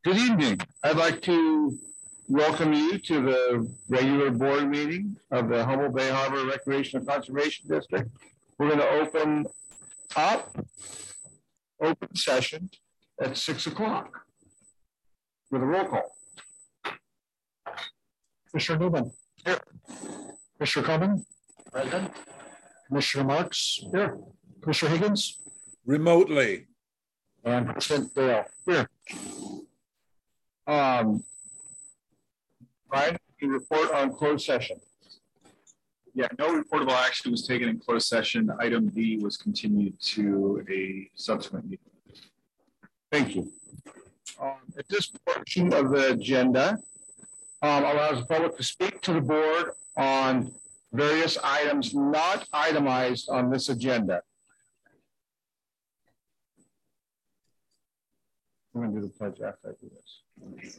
Good evening. I'd like to welcome you to the regular board meeting of the Humboldt Bay Harbor Recreation and Conservation District. We're going to open session at 6 o'clock with a roll call. Commissioner Newman. Here. Commissioner Coleman. Present. Commissioner Marks. Here. Commissioner Higgins. Remotely. And President Dale. Here. Brian, you report on closed session. Yeah, no reportable action was taken in closed session. Item B was continued to a subsequent meeting. Thank you. At this portion of the agenda, allows the public to speak to the board on various items not itemized on this agenda. I'm going to do the pledge after I do this.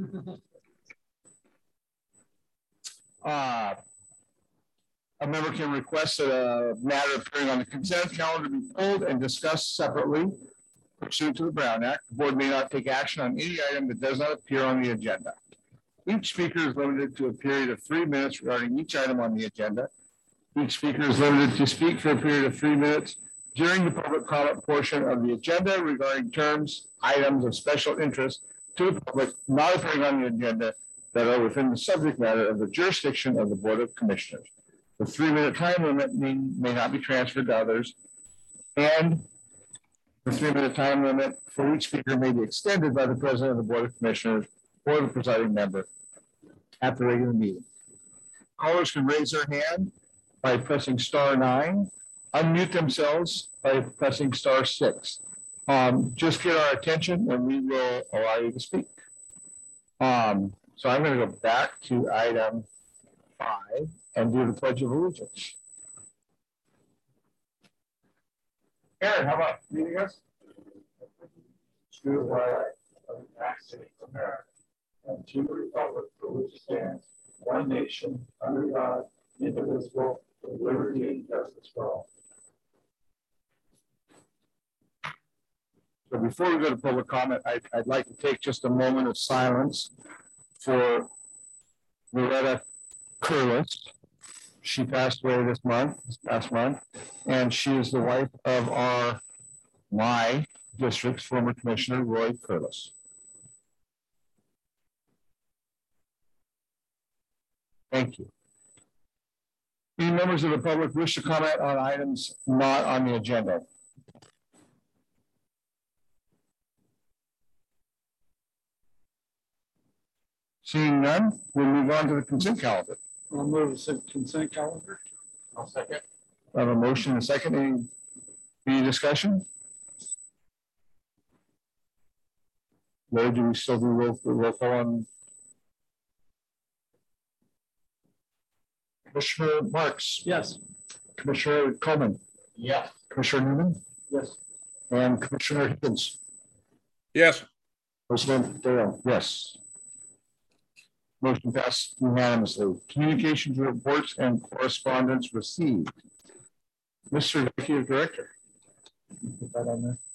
A member can request that a matter appearing on the consent calendar be pulled and discussed separately pursuant to the Brown Act. The board may not take action on any item that does not appear on the agenda. Each speaker is limited to a period of 3 minutes regarding each item on the agenda. Each speaker is limited to speak for a period of 3 minutes during the public comment portion of the agenda regarding terms, items of special interest to the public not appearing on the agenda that are within the subject matter of the jurisdiction of the Board of Commissioners. The 3-minute time limit may not be transferred to others, and the 3-minute time limit for each speaker may be extended by the President of the Board of Commissioners or the presiding member at the regular meeting. Callers can raise their hand by pressing *9, unmute themselves by pressing *6. Just get our attention and we will allow you to speak. So I'm going to go back to item 5 and do the Pledge of Allegiance. Aaron, how about leading us? To the flag of the United States of America and to the republic for which it stands, one nation, under God, indivisible, with liberty and justice for all. So before we go to public comment, I'd like to take just a moment of silence for Loretta Curlis. She passed away this past month, and she is the wife of my district's former commissioner, Roy Curlis. Thank you. Any members of the public wish to comment on items not on the agenda? Seeing none, we'll move on to the consent calendar. I'll move the consent calendar. I'll second. I have a motion and a second. Any discussion? Where do we still do roll call on? Commissioner Marks. Yes. Commissioner Coleman. Yes. Commissioner Newman. Yes. And Commissioner Higgins. Yes. President Dale. Yes. Motion passed unanimously. Communications, reports, and correspondence received. Mr. Executive Director. Put that on there.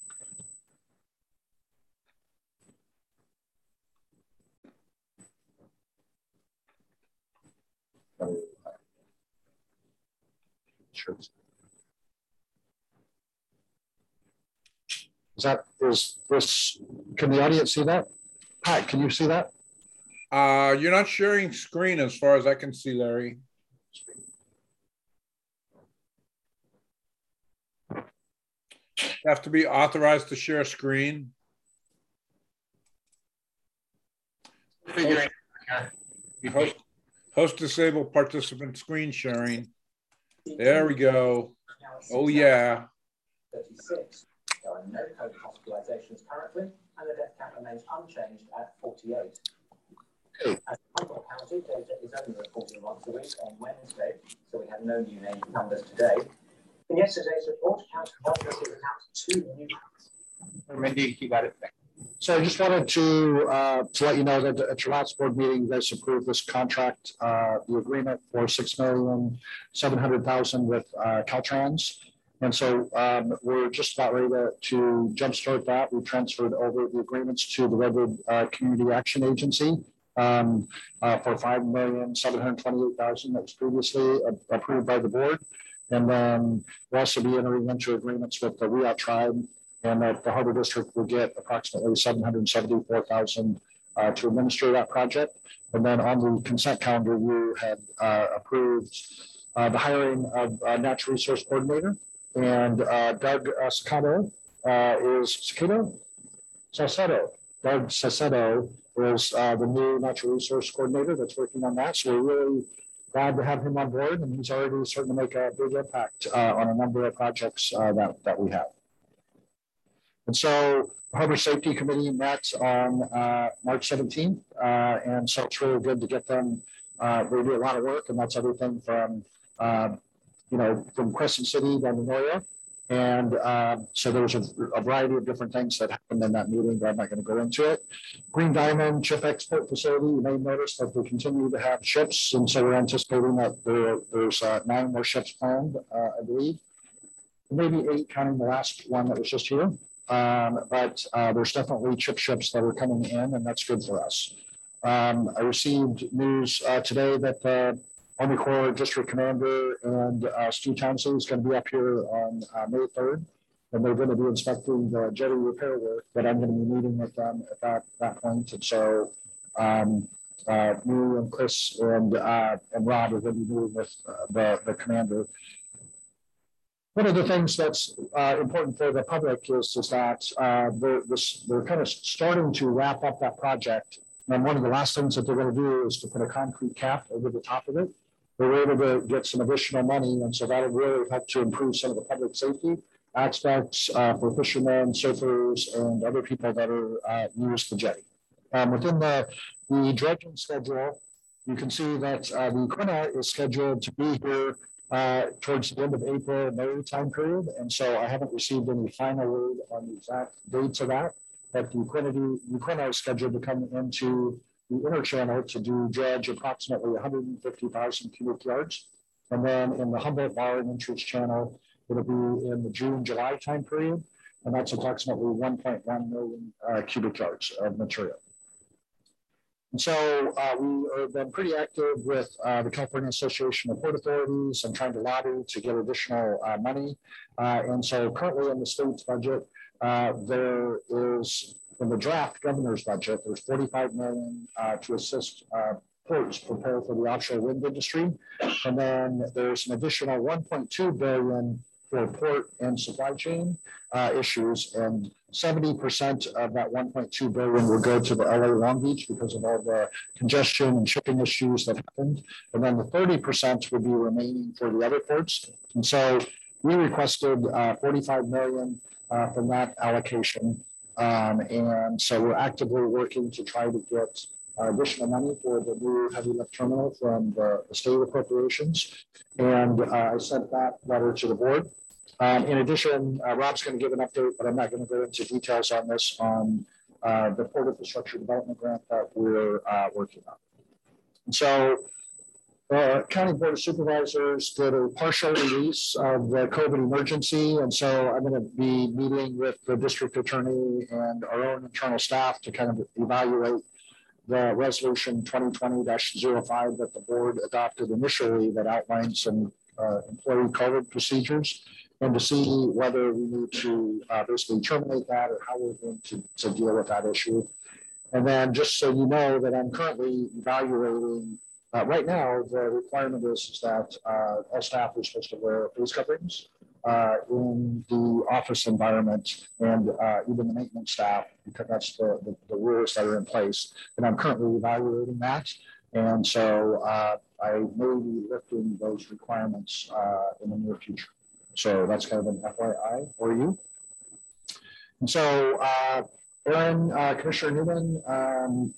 Sure. Is this, can the audience see that? Pat, can you see that? You're not sharing screen as far as I can see, Larry. You have to be authorized to share screen. Host disable participant screen sharing. There we go. Oh yeah. 36. There are no COVID hospitalizations currently, and the death count remains unchanged at 48. As Humboldt County, data is only reported once a week on Wednesday, so we have no new name numbers today. In yesterday's report, County Health received accounts 2 new cases. Mindy, you got it. So I just wanted to let you know that at your last board meeting, you guys approved this contract, the agreement for $6,700,000 with Caltrans. And so we're just about ready to jumpstart that. We transferred over the agreements to the Redwood Community Action Agency for $5,728,000 that was previously approved by the board. And then we'll also be entering into agreements with the Wiyot tribe, and that the Harbor District will get approximately $774,000 to administer that project. And then on the consent calendar, you had approved the hiring of a natural resource coordinator, and Doug Sacato Doug Sacedo is the new natural resource coordinator that's working on that. So we're really glad to have him on board, and he's already starting to make a big impact on a number of projects that we have. And so the Harbor Safety Committee met on March 17th, and so it's really good to get them. They do a lot of work, and that's everything from from Crescent City down to Noria. And so there was a variety of different things that happened in that meeting, but I'm not going to go into it. Green Diamond Ship Export Facility, you may notice that they continue to have ships, and so we're anticipating that there's 9 more ships planned, I believe. Maybe 8 counting the last one that was just here. But there's definitely chip ships that are coming in, and that's good for us. I received news today that Army Corps District Commander and Stu Townsend is going to be up here on May 3rd, and they're going to be inspecting the jetty repair work that I'm going to be meeting with them at that point. And so me and Chris and Rob are going to be meeting with the commander. One of the things that's important for the public is that they're kind of starting to wrap up that project. And one of the last things that they're going to do is to put a concrete cap over the top of it. They were able to get some additional money, and so that'll really help to improve some of the public safety aspects for fishermen, surfers, and other people that are use the jetty. Within the dredging schedule, you can see that the Quina is scheduled to be here towards the end of April, May time period. And so I haven't received any final word on the exact dates of that, but the Quina is scheduled to come into the inner channel to do dredge approximately 150,000 cubic yards. And then in the Humboldt Bar and Entrance Channel, it'll be in the June, July time period. And that's approximately 1.1 million cubic yards of material. And so we have been pretty active with the California Association of Port Authorities and trying to lobby to get additional money. And so currently in the state's budget, there is, in the draft governor's budget, there's $45 million to assist ports prepare for the offshore wind industry. And then there's an additional $1.2 billion for port and supply chain issues, and 70% of that $1.2 billion will go to the LA Long Beach because of all the congestion and shipping issues that happened. And then the 30% would be remaining for the other ports. And so we requested $45 million from that allocation. And so we're actively working to try to get additional money for the new heavy lift terminal from the state appropriations. And I sent that letter to the board. In addition, Rob's going to give an update, but I'm not going to go into details on this on the Port Infrastructure Development Grant that we're working on. And so the County Board of Supervisors did a partial release of the COVID emergency. And so I'm going to be meeting with the district attorney and our own internal staff to kind of evaluate the resolution 2020-05 that the board adopted initially that outlines some employee COVID procedures, and to see whether we need to basically terminate that or how we're going to deal with that issue. And then just so you know that I'm currently evaluating, right now, the requirement is that all staff are supposed to wear face coverings in the office environment, and even the maintenance staff, because that's the rules that are in place. And I'm currently evaluating that. And so I may be lifting those requirements in the near future. So that's kind of an FYI for you. And so Aaron, Commissioner Newman,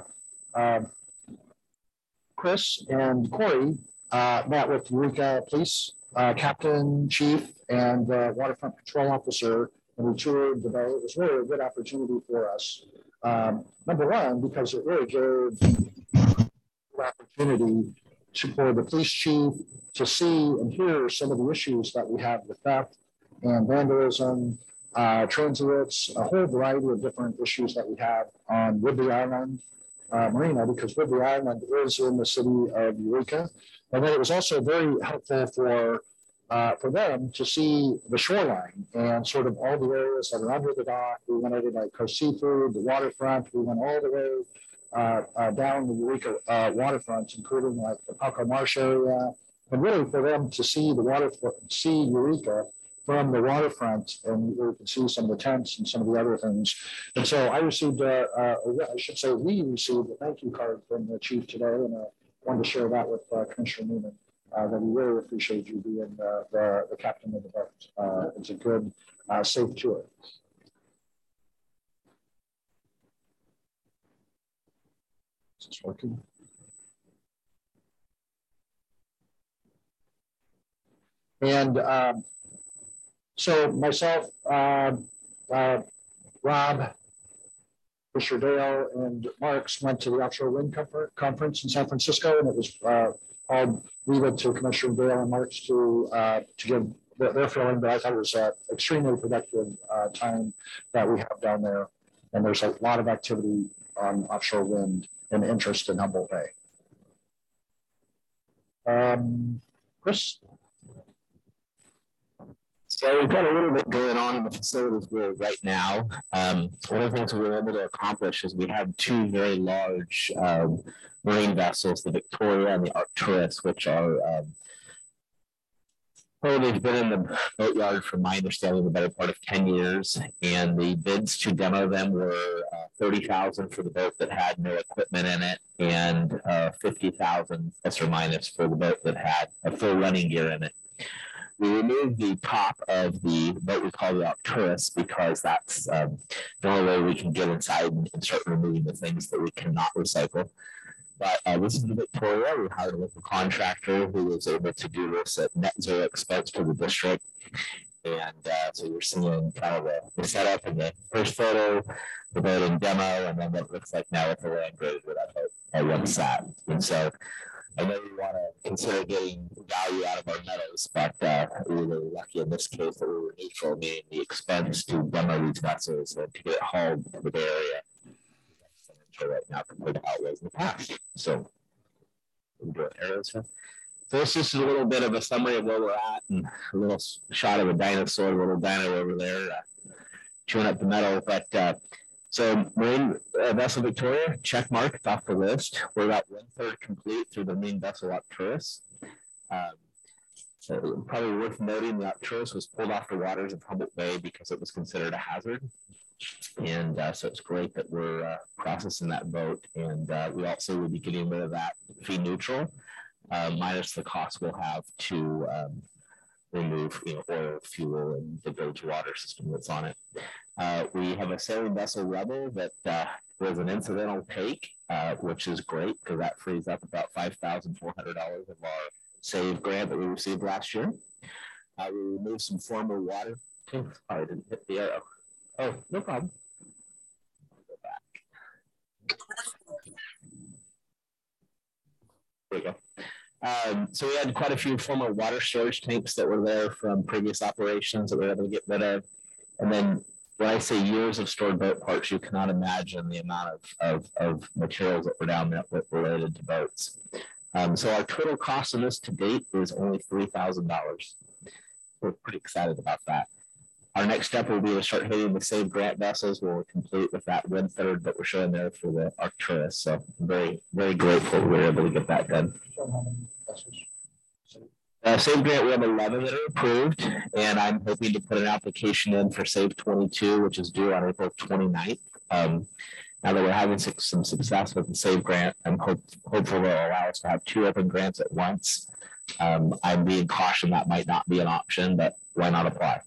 Chris, and Corey met with Eureka Police Captain, Chief, and Waterfront Patrol Officer, and we toured the bay. It was really a good opportunity for us. Number one, because it really gave the opportunity for the police chief to see and hear some of the issues that we have with theft, and vandalism, transients, a whole variety of different issues that we have on Woodley Island Marina, because Woodley Island is in the city of Eureka. And then it was also very helpful for them to see the shoreline and sort of all the areas that are under the dock. We went over like Coast Seafood, the waterfront. We went all the way down the Eureka waterfront, including like the Palco Marsh area, and really for them to see the waterfront, see Eureka from the waterfront, and you can see some of the tents and some of the other things. And so I received, I should say we received a thank you card from the chief today, and I wanted to share that with Commissioner Newman. That we really appreciate you being the captain of the boat. It's a good, safe tour. Is this working? And so myself, Rob, Fisher Dale, and Marks went to the Offshore Wind Conference in San Francisco, and it was I'll leave it to Commissioner Dale and Marks to give their feeling, but I thought it was an extremely productive time that we have down there. And there's a lot of activity on offshore wind and interest in Humboldt Bay. Chris? So we've got a little bit going on in the facilities right now. One of the things we were able to accomplish is we have two very large marine vessels, the Victoria and the Arcturus, which are they've been in the boatyard, from my understanding, the better part of 10 years. And the bids to demo them were $30,000 for the boat that had no equipment in it, and $50,000 plus or minus for the boat that had a full running gear in it. We removed the top of the boat we call the Arcturus because that's the only way we can get inside and start removing the things that we cannot recycle. But this is the Victoria. We hired a local contractor who was able to do this at net zero expense for the district. And so you're seeing kind of the setup in the first photo, the boat in demo, and then what it looks like now with the land grade where that boat once sat. And so I know we want to consider getting value out of our meadows, but we were lucky in this case that we were neutral, meaning the expense to demo these vessels and to get it hauled to the Bay Area right now compared to how it was in the past. So we're doing arrows here. So this is a little bit of a summary of where we're at, and a little shot of a dinosaur, a little dino over there chewing up the metal. But so Marine Vessel Victoria, check mark, it's off the list. We're about 1/3 complete through the Marine Vessel Arcturus. So probably worth noting, the Arcturus was pulled off the waters of Humboldt Bay because it was considered a hazard. And so it's great that we're processing that boat. And we also will be getting rid of that fee neutral, minus the cost we'll have to remove oil, fuel, and the bilge water system that's on it. We have a sailing vessel Rebel that was an incidental take, which is great because that frees up about $5,400 of our SAVE grant that we received last year. We removed some former water. Oh, I didn't hit the arrow. Oh, no problem. I'll go back. There we go. So we had quite a few former water storage tanks that were there from previous operations that we were able to get rid of. And then when I say years of stored boat parts, you cannot imagine the amount of materials that were down there related to boats. So our total cost on this to date is only $3,000. We're pretty excited about that. Our next step will be to start hitting the SAVE grant vessels where we're complete with that 1/3 that we're showing there for the Arcturus. So I'm very, very grateful we were able to get that done. SAVE grant, we have 11 that are approved, and I'm hoping to put an application in for SAVE 22, which is due on April 29th. Now that we're having some success with the SAVE grant, I'm hopeful it'll allow us to have 2 open grants at once. I'm being cautioned that might not be an option, but why not apply?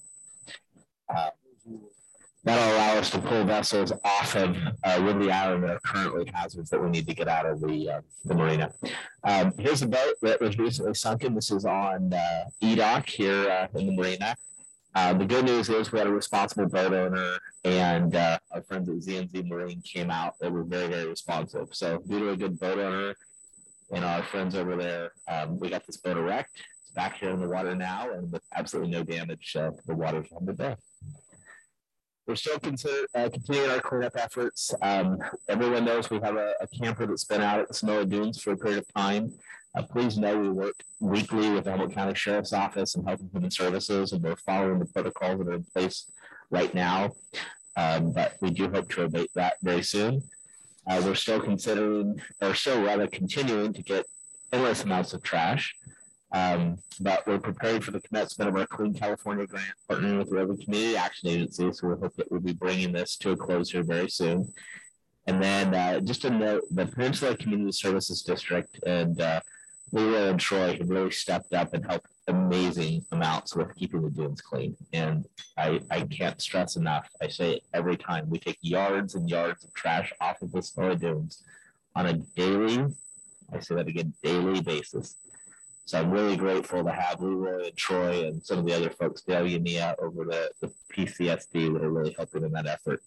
That'll allow us to pull vessels off of Woodley Island that are currently hazards that we need to get out of the marina. Here's a boat that was recently sunken. This is on E-Dock here in the marina. The good news is we had a responsible boat owner, and our friends at ZNZ Marine came out. They were very, very responsive. So due to a good boat owner and our friends over there, we got this boat erect. back here in the water now, and with absolutely no damage to the waters on the bay. We're still continuing our cleanup efforts. Everyone knows we have a camper that's been out at the Sonoma Dunes for a period of time. Please know we work weekly with the Humboldt County Sheriff's Office and Health and Human Services, and we're following the protocols that are in place right now. But we do hope to abate that very soon. We're still continuing to get endless amounts of trash. But we're preparing for the commencement of our Clean California grant, partnering with the River Community Action Agency. So we hope that we'll be bringing this to a close here very soon. And then just to note, the Peninsula Community Services District and Leroy and Troy have really stepped up and helped amazing amounts with keeping the dunes clean. And I can't stress enough. I say it every time. We take yards and yards of trash off of the Sonoma Dunes on a daily, I say that again, daily basis. So I'm really grateful to have Leroy and Troy and some of the other folks, Dale Unia, over the PCSD that are really helping in that effort.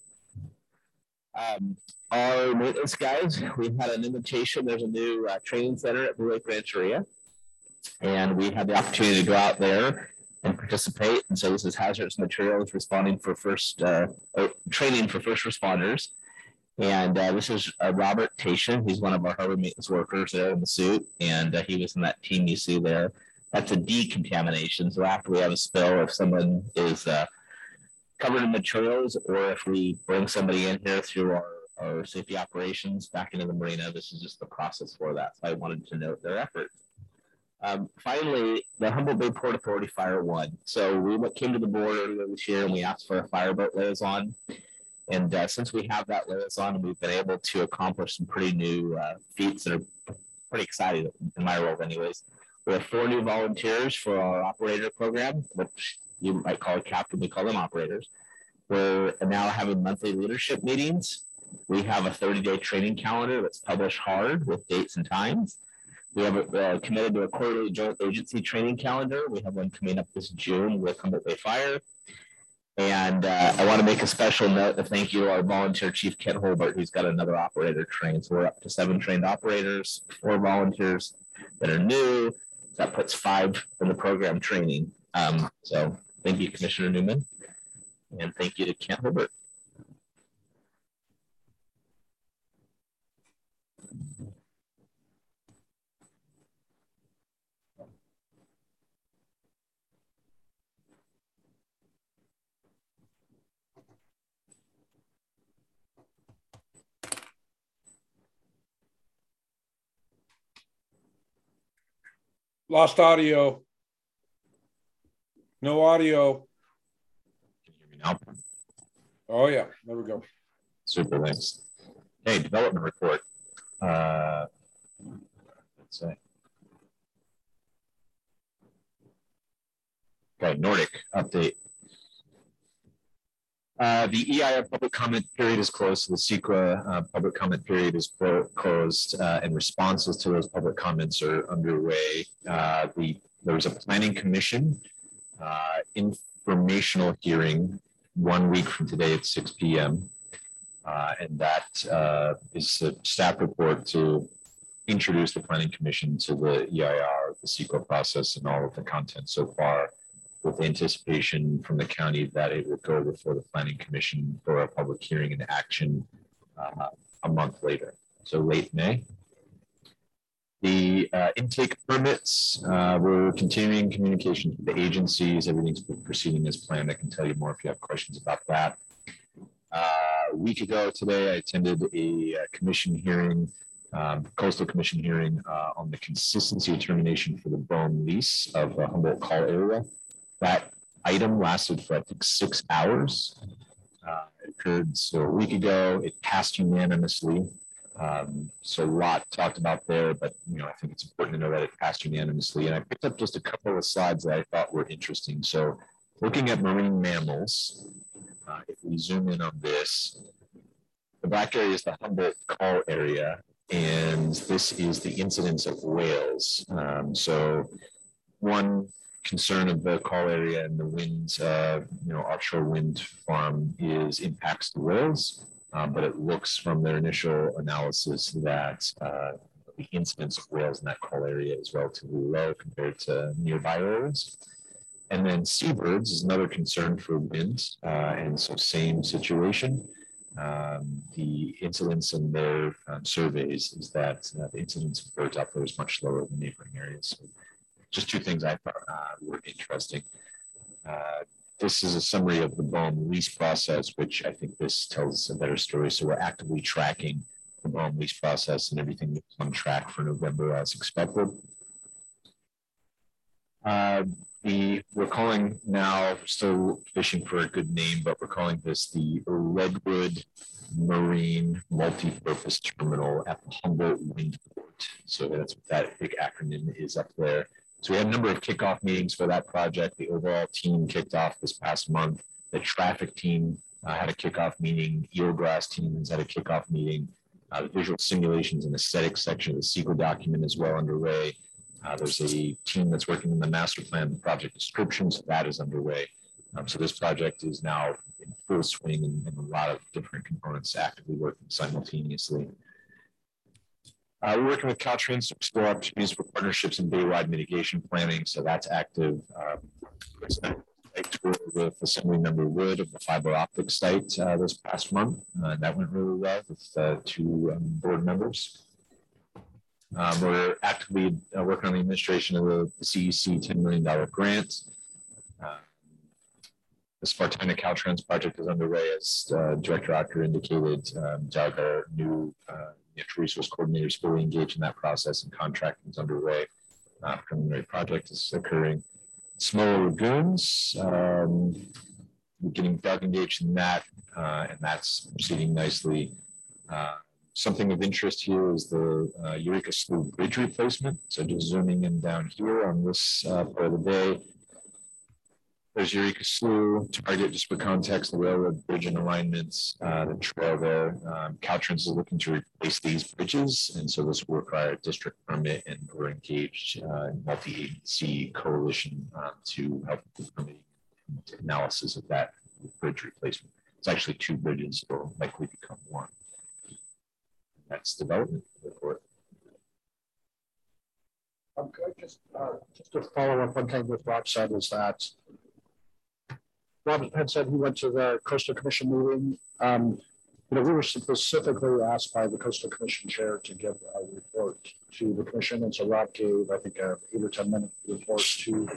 Our maintenance guys, we've had an invitation. There's a new training center at Blue Lake Rancheria, and we had the opportunity to go out there and participate. And so this is hazardous materials responding for training for first responders. And this is Robert Tation. He's one of our harbor maintenance workers there in the suit, and he was in that team you see there. That's a decontamination. So after we have a spill, if someone is covered in materials, or if we bring somebody in here through our safety operations back into the marina, this is just the process for that. So I wanted to note their effort. Finally, the Humboldt Bay Port Authority Fire 1. So we came to the board earlier this year and we asked for a fireboat liaison. And since we have that liaison, we've been able to accomplish some pretty new feats that are pretty exciting in my role anyways. We have 4 new volunteers for our operator program, which you might call a captain, we call them operators. We're now having monthly leadership meetings. We have a 30-day training calendar that's published hard with dates and times. We have committed to a quarterly joint agency training calendar. We have one coming up this June with Humboldt Bay Fire. And I want to make a special note to thank you to our volunteer chief, Kent Holbert, who's got another operator trained. So we're up to 7 trained operators, 4 volunteers that are new. That puts 5 in the program training. So thank you, Commissioner Newman. And thank you to Kent Holbert. Lost audio. No audio. Can you hear me now? Oh yeah, there we go. Super, thanks. Hey, development report. Let's see. Okay, Nordic update. The EIR public comment period is closed, so the CEQA public comment period is closed, and responses to those public comments are underway. There was a planning commission informational hearing 1 week from today at 6 p.m. And that is a staff report to introduce the planning commission to the EIR, the CEQA process, and all of the content so far, with anticipation from the county that it will go before the planning commission for a public hearing and action a month later, so late May. The intake permits, we're continuing communications with the agencies. Everything's proceeding as planned. I can tell you more if you have questions about that. A week ago today, I attended a commission hearing, coastal commission hearing on the consistency determination for the BOEM lease of the Humboldt Call area. That item lasted for, I think, 6 hours. It occurred a week ago. It passed unanimously. So a lot talked about there, but I think it's important to know that it passed unanimously. And I picked up just a couple of slides that I thought were interesting. So looking at marine mammals, if we zoom in on this, the black area is the Humboldt Call area, and this is the incidence of whales. So one concern of the call area and the wind, offshore wind farm is impacts to whales, but it looks from their initial analysis that the incidence of whales in that coral area is relatively low compared to nearby areas. And then seabirds is another concern for wind, and so same situation. The incidence in their surveys is that the incidence of birds out there is much lower than neighboring areas. So just two things I thought were interesting. This is a summary of the BOEM lease process, which I think this tells a better story. So we're actively tracking the BOEM lease process, and everything is on track for November as expected. We're calling now, still fishing for a good name, but we're calling this the Redwood Marine Multi-Purpose Terminal at the Humboldt Windport. So that's what that big acronym is up there. So we had a number of kickoff meetings for that project. The overall team kicked off this past month. The traffic team had a kickoff meeting. Eelgrass team has had a kickoff meeting. The visual simulations and aesthetics section of the SEQA document is well underway. There's a team that's working on the master plan, the project description, so that is underway. So this project is now in full swing, and a lot of different components actively working simultaneously. We're working with Caltrans to explore opportunities for partnerships in baywide mitigation planning, so that's active. I toured with Assemblymember Wood of the fiber optic site this past month, and that went really well with two board members. We're actively working on the administration of the CEC $10 million grant. The Spartina Caltrans project is underway, as Director Ocker indicated. Doug, our new natural resource coordinator, is fully engaged in that process, and contracting is underway. Preliminary project is occurring. Smaller lagoons, we're getting Doug engaged in that, and that's proceeding nicely. Something of interest here is the Eureka Slough Bridge replacement. So just zooming in down here on this part of the day, there's Eureka Slough, Target, just for context, the railroad bridge and alignments, the trail there. Caltrans is looking to replace these bridges, and so this will require a district permit, and we're engaged in multi-agency coalition to help with the permitting analysis of that bridge replacement. It's actually two bridges, will likely become one. That's development report. Just to follow up on kind of what Rob said is that Rob had said he went to the Coastal Commission meeting. We were specifically asked by the Coastal Commission chair to give a report to the commission, and so Rob gave, I think, a 8 or 10 minute report to.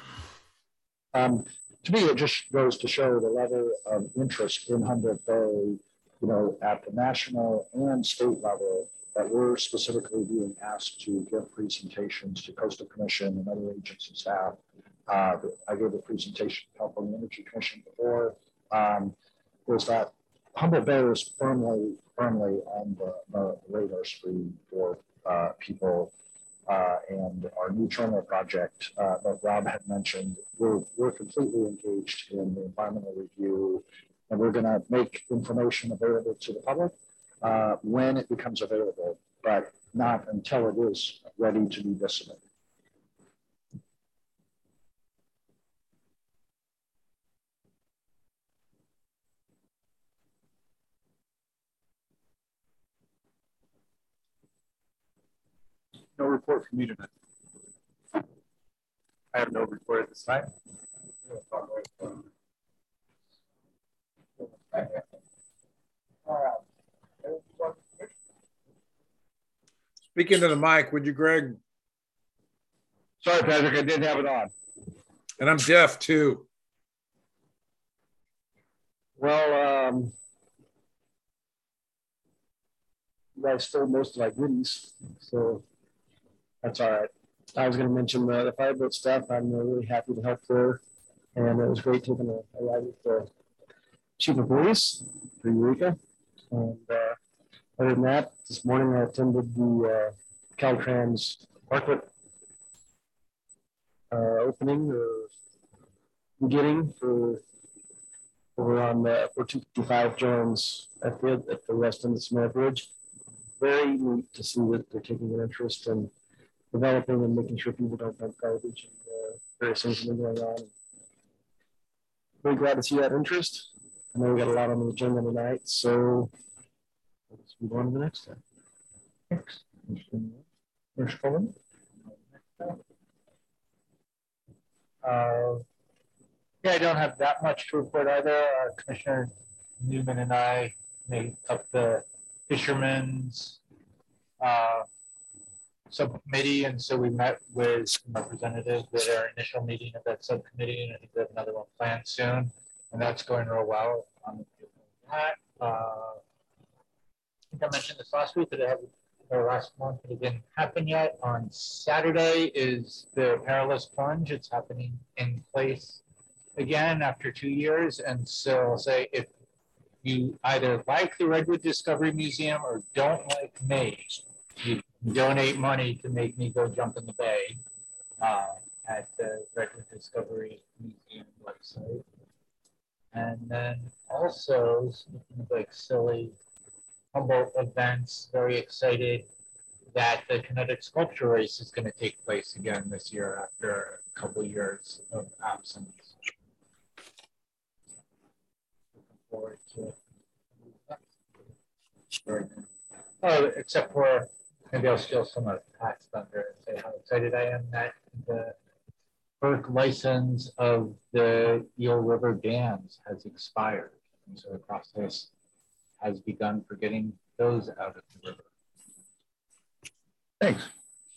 To me, it just goes to show the level of interest in Humboldt Bay, at the national and state level, that we're specifically being asked to give presentations to Coastal Commission and other agency staff. I gave a presentation to California Energy Commission before, was that Humboldt Bay is firmly on the radar screen for people, and our new terminal project that Rob had mentioned, we're completely engaged in the environmental review, and we're going to make information available to the public when it becomes available, but not until it is ready to be disseminated. No report from me tonight. I have no report at this time. Speaking to the mic, would you, Greg? Sorry, Patrick, I didn't have it on. And I'm deaf too. Well, you guys stole most of my goodies, so that's all right. I was going to mention the fireboat stuff. I'm really happy to help there, and it was great taking a ride with the chief of police for Eureka. And other than that, this morning I attended the Caltrans Parklet opening or beginning for over on 4255 Jones at the west end of Smith Ridge. Very neat to see that they're taking an interest in developing and making sure people don't dump garbage and various things that are going on. Really glad to see that interest. I know we got a lot on the agenda tonight, so let's move on to the next step. Thanks. Commissioner Coleman? Yeah, I don't have that much to report either. Commissioner Newman and I made up the fishermen's subcommittee, and so we met with some representatives at our initial meeting of that subcommittee, and I think we have another one planned soon, and that's going real well. I think I mentioned this last week that I have, or last month, but it didn't happen yet. On Saturday is the perilous plunge. It's happening in place again after 2 years, and so I'll say if you either like the Redwood Discovery Museum or don't like me, you can donate money to make me go jump in the bay at the Redwood Discovery Museum website. And then also, speaking of like silly Humboldt events, very excited that the kinetic sculpture race is going to take place again this year after a couple of years of absence. Looking forward to it. Oh, except for maybe I'll steal some of Pat's thunder and say how excited I am that the FERC license of the Eel River dams has expired. And so the process has begun for getting those out of the river. Thanks.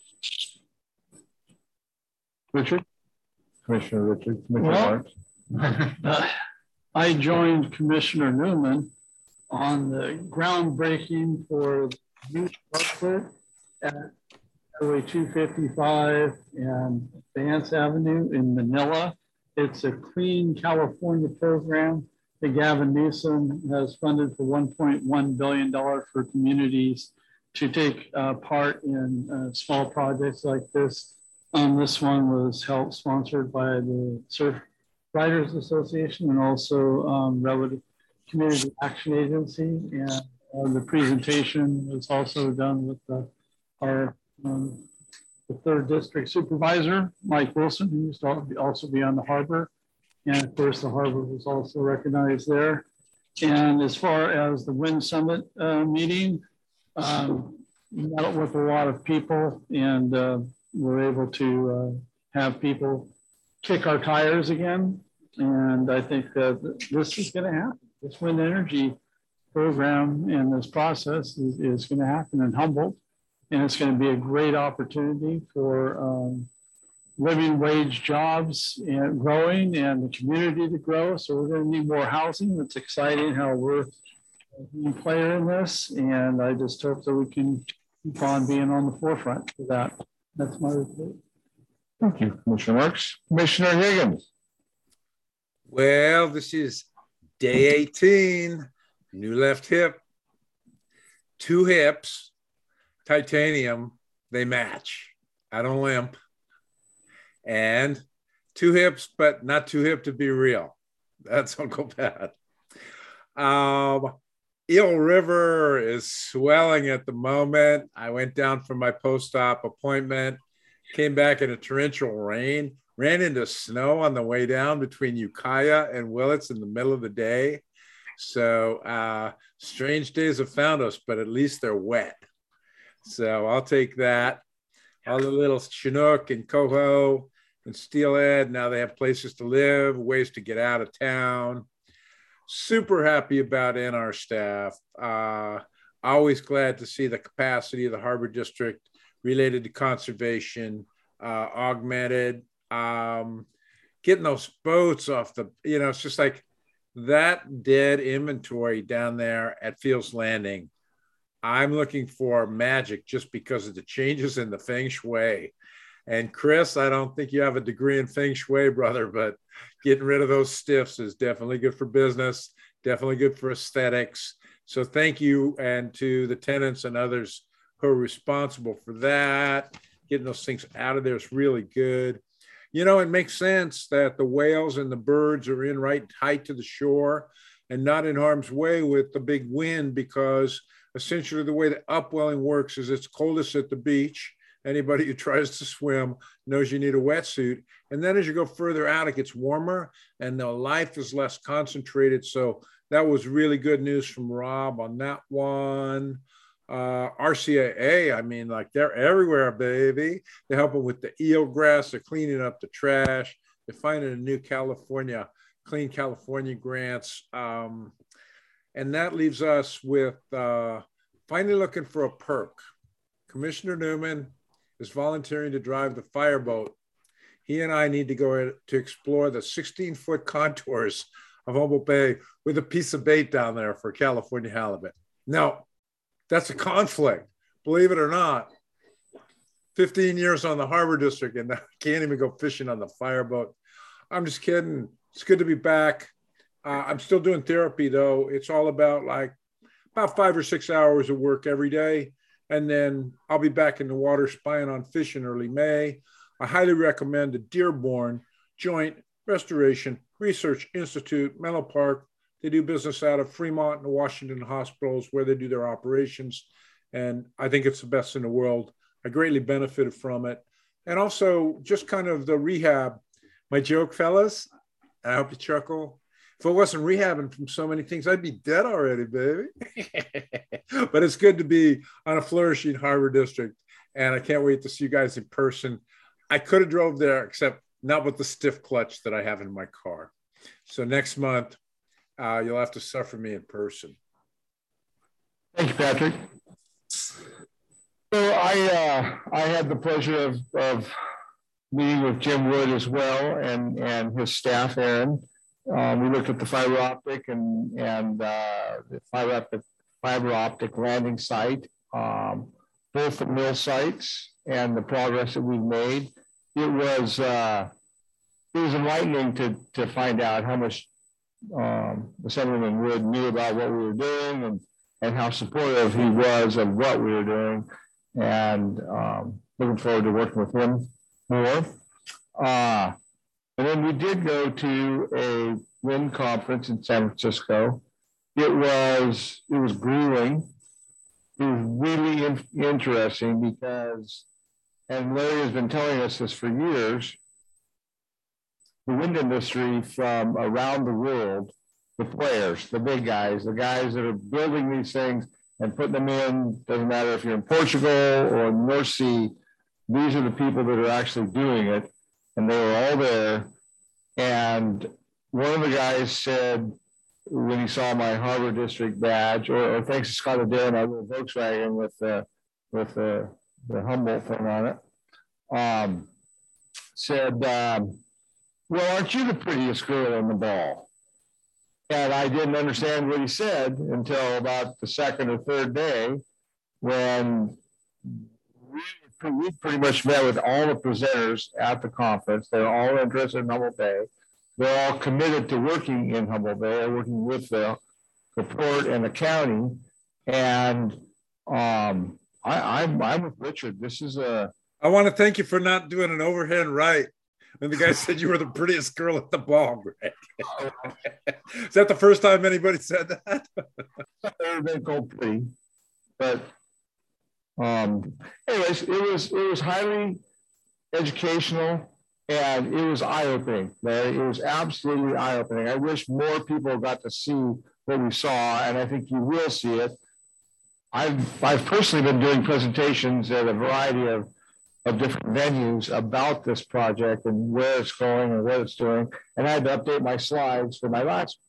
Richard? Commissioner Richard, Commissioner Marks. I joined Commissioner Newman on the groundbreaking for youth parklet at Highway 255 and Vance Avenue in Manila. It's a Clean California program that Gavin Newsom has funded for $1.1 billion for communities to take part in small projects like this. This one was helped sponsored by the Surf Riders Association and also Relative Community Action Agency. And the presentation was also done with our the 3rd District Supervisor, Mike Wilson, who used to also be on the harbor. And of course, the harbor was also recognized there. And as far as the Wind Summit meeting, met with a lot of people and we're able to have people kick our tires again. And I think that this is going to happen. This wind energy program and this process is going to happen in Humboldt. And it's going to be a great opportunity for living wage jobs and growing and the community to grow. So we're going to need more housing. It's exciting how we're a player in this. And I just hope that we can keep on being on the forefront for that. That's my report. Thank you, Commissioner Marks. Commissioner Higgins. Well, this is day 18, new left hip, 2 hips, titanium, they match. I don't limp. And 2 hips, but not too hip to be real. That's Uncle Pat. Eel River is swelling at the moment. I went down for my post-op appointment, came back in a torrential rain, ran into snow on the way down between Ukiah and Willits in the middle of the day. So strange days have found us, but at least they're wet. So I'll take that. All the little Chinook and Coho and Steelhead, now they have places to live, ways to get out of town. Super happy about NR staff. Always glad to see the capacity of the Harbor District related to conservation augmented. Getting those boats off the, it's just like that dead inventory down there at Fields Landing. I'm looking for magic just because of the changes in the feng shui. And Chris, I don't think you have a degree in feng shui, brother, but getting rid of those stiffs is definitely good for business, definitely good for aesthetics. So thank you, and to the tenants and others who are responsible for that. Getting those things out of there is really good. It makes sense that the whales and the birds are in right tight to the shore and not in harm's way with the big wind, because essentially the way the upwelling works is it's coldest at the beach. Anybody who tries to swim knows you need a wetsuit. And then as you go further out, it gets warmer and the life is less concentrated. So that was really good news from Rob on that one. RCAA, I mean, like they're everywhere, baby. They're helping with the eelgrass, they're cleaning up the trash, they're finding a new Clean California grants. And that leaves us with finally looking for a perk. Commissioner Newman is volunteering to drive the fireboat. He and I need to go to explore the 16-foot contours of Humboldt Bay with a piece of bait down there for California halibut. Now, that's a conflict, believe it or not. 15 years on the Harbor District and I can't even go fishing on the fireboat. I'm just kidding. It's good to be back. I'm still doing therapy though. It's all about about 5 or 6 hours of work every day. And then I'll be back in the water spying on fish in early May. I highly recommend the Dearborn Joint Restoration Research Institute, Menlo Park. They do business out of Fremont and the Washington hospitals where they do their operations. And I think it's the best in the world. I greatly benefited from it. And also just kind of the rehab. My joke, fellas, I hope you chuckle. If I wasn't rehabbing from so many things, I'd be dead already, baby. But it's good to be on a flourishing Harbor District. And I can't wait to see you guys in person. I could have drove there, except not with the stiff clutch that I have in my car. So next month, you'll have to suffer me in person. Thank you, Patrick. So I had the pleasure of meeting with Jim Wood as well and his staff, Aaron. We looked at the fiber optic and the fiber optic landing site, both the mill sites and the progress that we've made. It was enlightening to find out how much Assemblyman Wood knew about what we were doing and how supportive he was of what we were doing, and looking forward to working with him more. And then we did go to a wind conference in San Francisco. It was grueling. It was really interesting because, and Larry has been telling us this for years, the wind industry from around the world, the players, the big guys, the guys that are building these things and putting them in, doesn't matter if you're in Portugal or North Sea, these are the people that are actually doing it. And they were all there. And one of the guys said, when he saw my Harbor District badge, or thanks to Scott Adair, my little Volkswagen with the Humboldt thing on it, said, well, aren't you the prettiest girl in the ball? And I didn't understand what he said until about the second or third day, when we pretty much met with all the presenters at the conference. They're all interested in Humboldt Bay. They're all committed to working in Humboldt Bay, working with the port and the county. And I'm with Richard. This is I want to thank you for not doing an overhand right when the guy said you were the prettiest girl at the ball, Greg. Is that the first time anybody said that? I've never been called pretty, but anyways, it was highly educational and it was eye-opening. It was absolutely eye-opening. I wish more people got to see what we saw, and I think you will see it. I've personally been doing presentations at a variety of different venues about this project and where it's going and what it's doing. And I had to update my slides for my last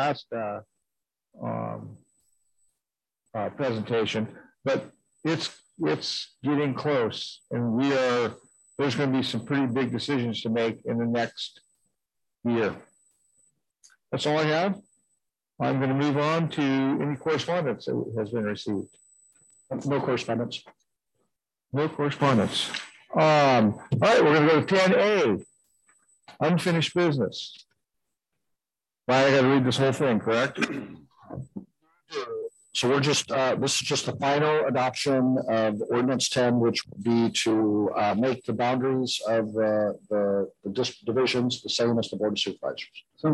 presentation, but it's getting close, and there's going to be some pretty big decisions to make in the next year. That's all I have. I'm going to move on to any correspondence that has been received. No correspondence. No correspondence. All right, we're going to go to 10A, unfinished business. I got to read this whole thing, correct? So we're just, this is just the final adoption of ordinance 10, which would be to make the boundaries of the divisions the same as the Board of Supervisors.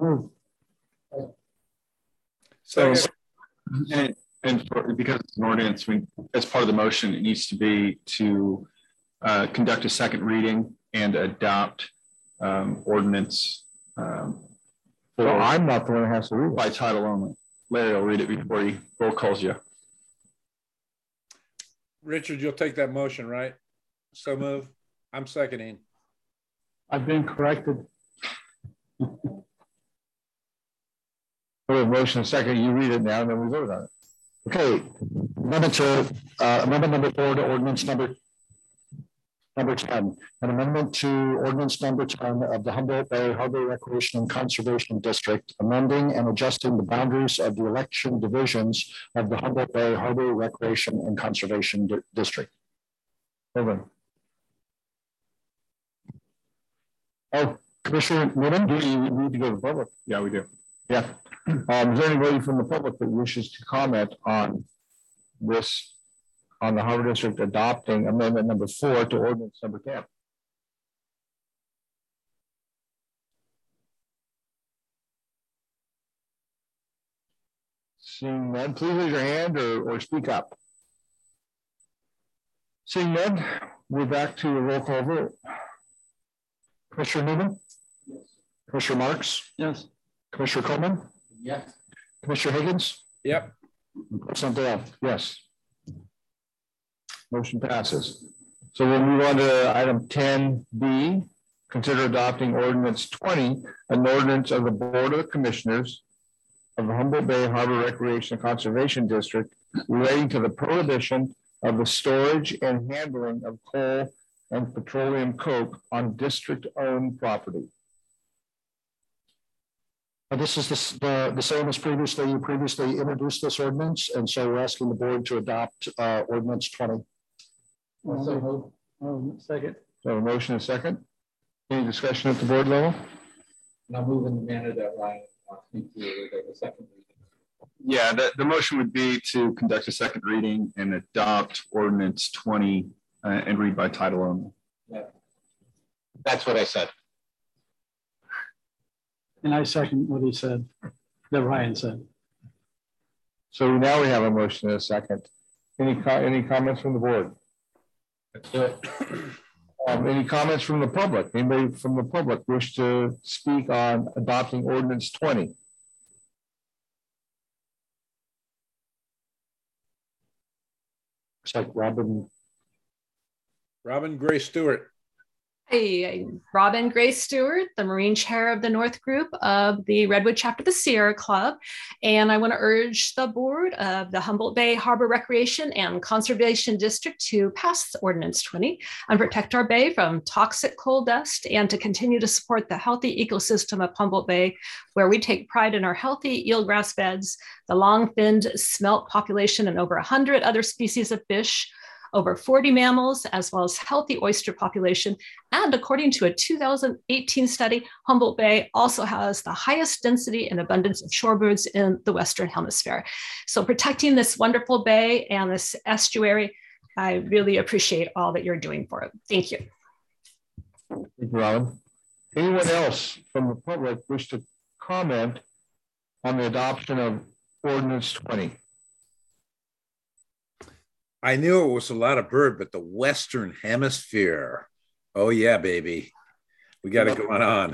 Because it's an ordinance, as part of the motion, it needs to be to conduct a second reading and adopt ordinance. I'm not the one that has to read it. By title only. Larry will read it before he roll calls you. Richard, you'll take that motion, right? So move. I'm seconding. I've been corrected. We have a motion and a second. You read it now, and then we vote on it. Okay, amendment number 4 to ordinance number 10, an amendment to ordinance number 10 of the Humboldt Bay Harbor Recreation and Conservation District, amending and adjusting the boundaries of the election divisions of the Humboldt Bay Harbor Recreation and Conservation District. Over. Oh, Commissioner Newman, Do you need to go to the public? Yeah, we do. Yeah. Is there anybody from the public that wishes to comment on this, on the Harbor District adopting amendment number 4 to ordinance number 10? Seeing none, please raise your hand or speak up. Seeing none, we're back to a roll call vote. Commissioner Newman? Yes. Commissioner Marks? Yes. Commissioner Coleman? Yes. Commissioner Higgins? Yep. President Dale? Yes. Motion passes. So we'll move on to item 10B. Consider adopting ordinance 20, an ordinance of the Board of Commissioners of the Humboldt Bay Harbor Recreation and Conservation District relating to the prohibition of the storage and handling of coal and petroleum coke on district-owned property. This is the same as previously. You previously introduced this ordinance, and so we're asking the board to adopt ordinance 20. Second. So a motion and a second. Any discussion at the board level? Now move in the manner that Ryan wants me to the second reading. Yeah, the motion would be to conduct a second reading and adopt ordinance 20 and read by title only. That's what I said. And I second what he said, that Ryan said. So now we have a motion and a second. Any comments from the board? Any comments from the public? Anybody from the public wish to speak on adopting ordinance 20? It's like Robin Gray Stewart. Hey, I'm Robin Gray Stewart, the Marine Chair of the North Group of the Redwood Chapter of the Sierra Club. And I want to urge the board of the Humboldt Bay Harbor Recreation and Conservation District to pass Ordinance 20 and protect our bay from toxic coal dust and to continue to support the healthy ecosystem of Humboldt Bay, where we take pride in our healthy eelgrass beds, the long-finned smelt population, and over 100 other species of fish, over 40 mammals, as well as healthy oyster population. And according to a 2018 study, Humboldt Bay also has the highest density and abundance of shorebirds in the Western Hemisphere. So protecting this wonderful bay and this estuary, I really appreciate all that you're doing for it. Thank you. Thank you, Robin. Anyone else from the public wish to comment on the adoption of ordinance 20? I knew it was a lot of bird, but the Western Hemisphere. Oh yeah, baby. We got it going on.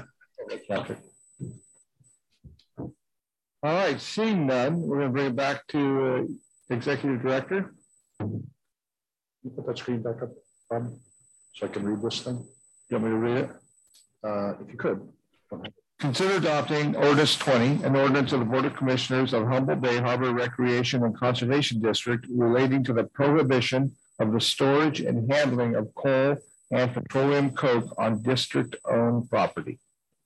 All right, seeing none, we're going to bring it back to Executive Director. You put that screen back up, so I can read this thing. You want me to read it? If you could. Consider adopting ordinance 20, an ordinance of the Board of Commissioners of Humboldt Bay Harbor Recreation and Conservation District relating to the prohibition of the storage and handling of coal and petroleum coke on district-owned property.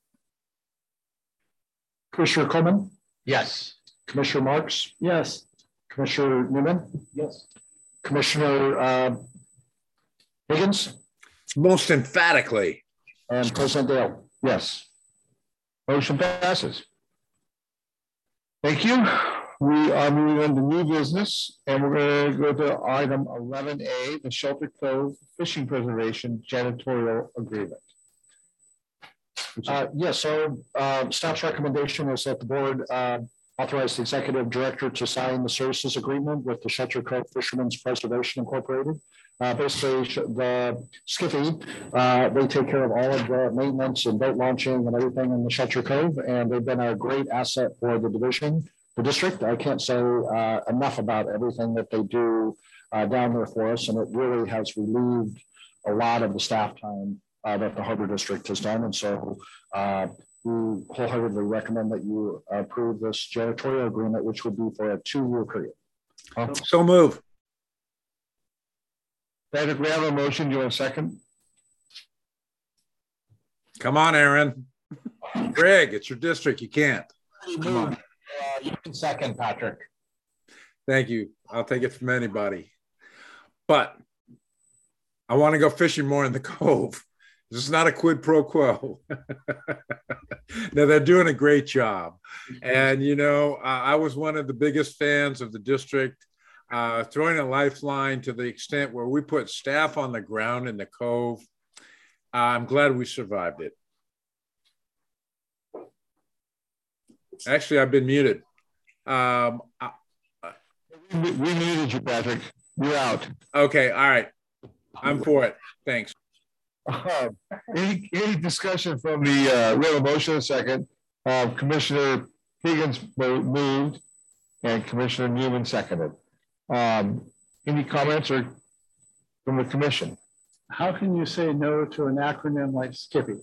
Commissioner Coleman? Yes. Commissioner Marks? Yes. Commissioner Newman? Yes. Commissioner Higgins? Most emphatically. And President Dale? Yes. Motion passes. Thank you. We are moving on to new business, and we're going to go to item 11A, the Shelter Cove Fishing Preservation Janitorial Agreement. Yes, so staff's recommendation is that the board authorize the executive director to sign the services agreement with the Shelter Cove Fishermen's Preservation Incorporated. Basically, the Skiffy, they take care of all of the maintenance and boat launching and everything in the Shelter Cove, and they've been a great asset for the division, the district. I can't say enough about everything that they do down there for us, and it really has relieved a lot of the staff time that the Harbor District has done. And so we wholeheartedly recommend that you approve this janitorial agreement, which would be for a 2-year period. So move. Patrick, we have a motion. Do you want a second? Come on, Aaron. Greg, it's your district. You can't. Come on. You can second, Patrick. Thank you. I'll take it from anybody. But I want to go fishing more in the Cove. This is not a quid pro quo. No, they're doing a great job. And, you know, I was one of the biggest fans of the district, throwing a lifeline to the extent where we put staff on the ground in the Cove. I'm glad we survived it. Actually, I've been muted. We muted you, Patrick. You're out. Okay. All right. I'm for it. Thanks. Any discussion from the we have a motion in a second. Commissioner Higgins moved and Commissioner Newman seconded. Any comments or from the commission? How can you say no to an acronym like Skippy?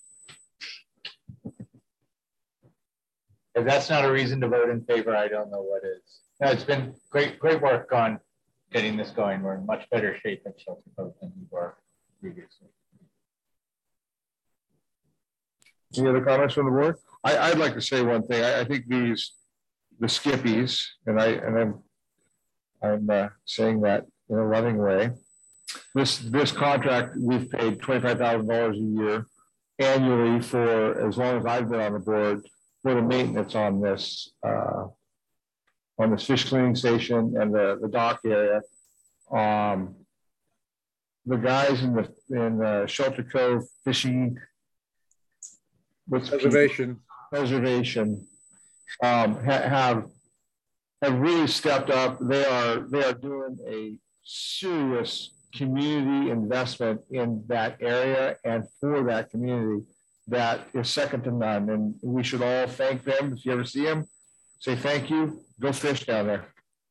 If that's not a reason to vote in favor, I don't know what is. No, it's been great work on getting this going. We're in much better shape at Shelter Cove than we were previously. Any other comments from the board? I'd like to say one thing. I think the Skippies, and I'm saying that in a loving way. This contract, we've paid $25,000 a year annually for as long as I've been on the board for the maintenance on this fish cleaning station and the dock area. The guys in the Shelter Cove fishing preservation have really stepped up. They are doing a serious community investment in that area and for that community that is second to none. And we should all thank them. If you ever see them, say thank you. Go fish down there.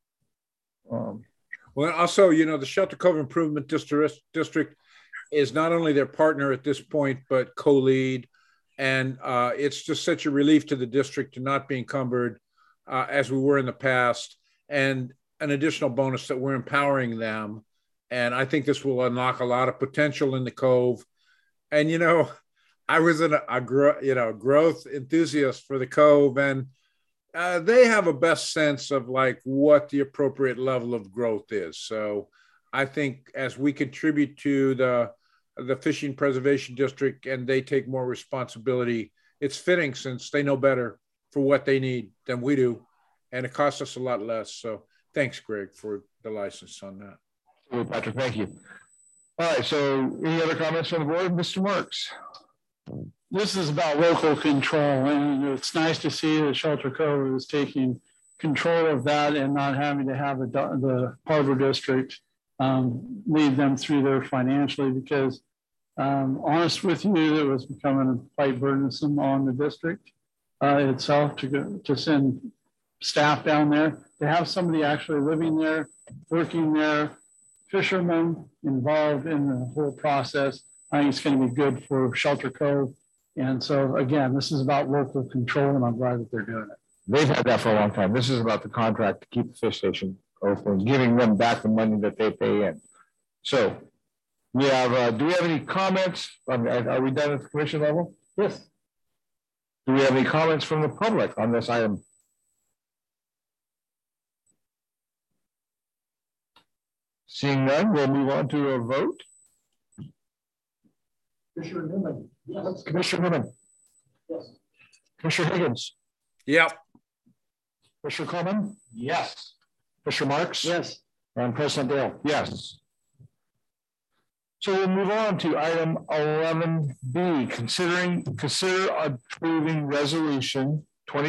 Well, also, you know, the Shelter Cove Improvement District is not only their partner at this point, but co-lead. And it's just such a relief to the district to not be encumbered as we were in the past. And an additional bonus that we're empowering them. And I think this will unlock a lot of potential in the Cove. And, you know, I was a growth enthusiast for the Cove, and they have a best sense of like what the appropriate level of growth is. So I think as we contribute to the Fishing Preservation District and they take more responsibility, it's fitting since they know better for what they need than we do. And it costs us a lot less. So thanks, Greg, for the license on that. Well, Patrick, thank you. All right, so any other comments from the board? Mr. Marks. This is about local control, and it's nice to see that Shelter Cove is taking control of that and not having to have the Harbor District lead them through there financially, because honest with you, it was becoming quite burdensome on the district itself to send staff down there. To have somebody actually living there, working there, fishermen involved in the whole process, I think it's going to be good for Shelter Cove. And so again, this is about local control, and I'm glad that they're doing it. They've had that for a long time. This is about the contract to keep the fish station open, giving them back the money that they pay in. So we have, do we have any comments? Are we done at the commission level? Yes. Do we have any comments from the public on this item? Seeing none, we'll move on to a vote. Commissioner Newman. Yes. Commissioner Newman. Yes. Commissioner Higgins. Yep. Commissioner Coleman. Yes. Commissioner Marks. Yes. And President Dale. Yes. So we'll move on to item 11B, consider approving resolution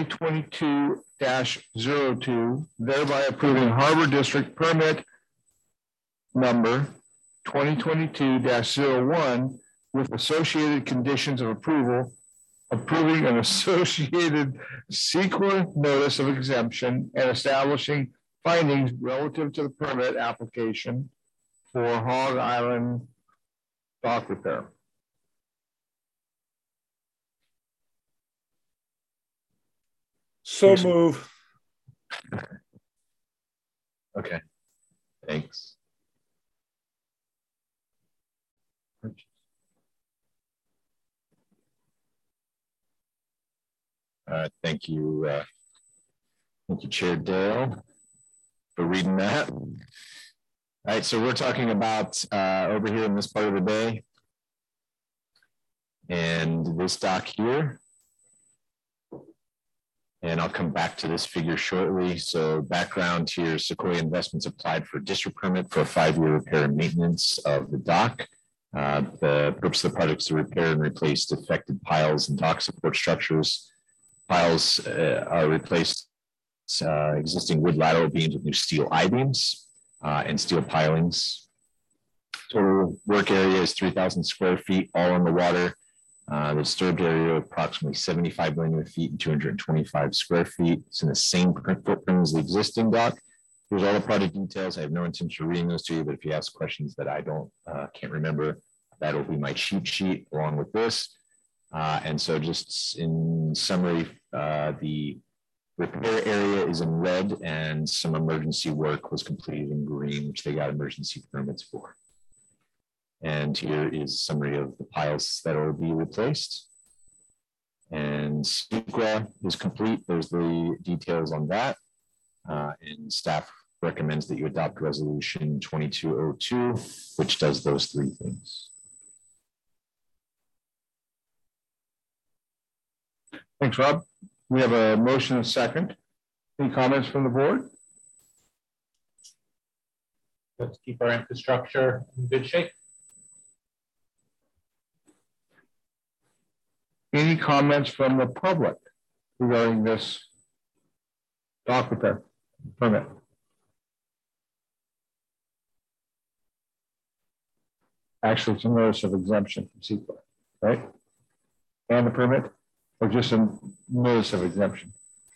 2022-02, thereby approving Harbor District permit number 2022-01 with associated conditions of approval, approving an associated CEQA notice of exemption and establishing findings relative to the permit application for Hog Island dock repair. So move. Okay, thanks. Thank you, Chair Dale, for reading that. All right, so we're talking about over here in this part of the bay, and this dock here. And I'll come back to this figure shortly. So background here, Sequoia Investments applied for a district permit for a 5-year repair and maintenance of the dock. The purpose of the project is to repair and replace defective piles and dock support structures. Piles are replaced existing wood lateral beams with new steel I-beams and steel pilings. Total work area is 3,000 square feet, all on the water. The disturbed area approximately 75 linear feet and 225 square feet. It's in the same footprint as the existing dock. Here's all the project details. I have no intention of reading those to you, but if you ask questions that I can't remember, that'll be my cheat sheet along with this. And so just in summary, the repair area is in red and some emergency work was completed in green, which they got emergency permits for. And here is a summary of the piles that will be replaced. And CEQA is complete. There's the details on that. And staff recommends that you adopt resolution 2202, which does those 3 things. Thanks, Rob. We have a motion and a second. Any comments from the board? Let's keep our infrastructure in good shape. Any comments from the public regarding this dock repair permit? Actually, it's a notice of exemption from CEQA, right? And the permit, or just a notice of exemption?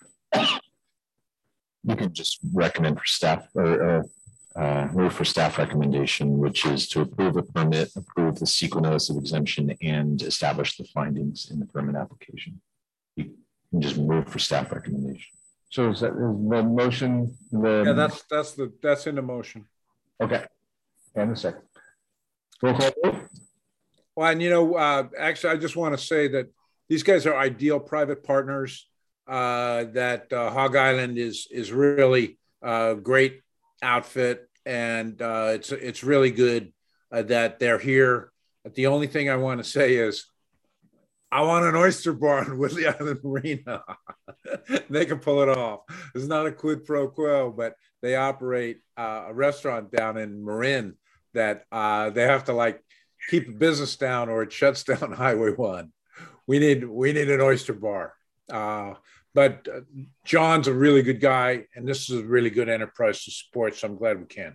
You can just recommend for staff or move for staff recommendation, which is to approve a permit, approve the CEQA notice of exemption, and establish the findings in the permit application. You can just move for staff recommendation. So is that the motion? Yeah, that's in the motion. Okay, and the second. Roll call vote. Well, and actually, I just want to say that these guys are ideal private partners. That Hog Island is really a great outfit, and it's really good that they're here. But the only thing I want to say is, I want an oyster bar in Woodley Island Marina. They can pull it off. It's not a quid pro quo, but they operate a restaurant down in Marin that they have to keep the business down or it shuts down Highway 1. We need an oyster bar. But John's a really good guy, and this is a really good enterprise to support, so I'm glad we can.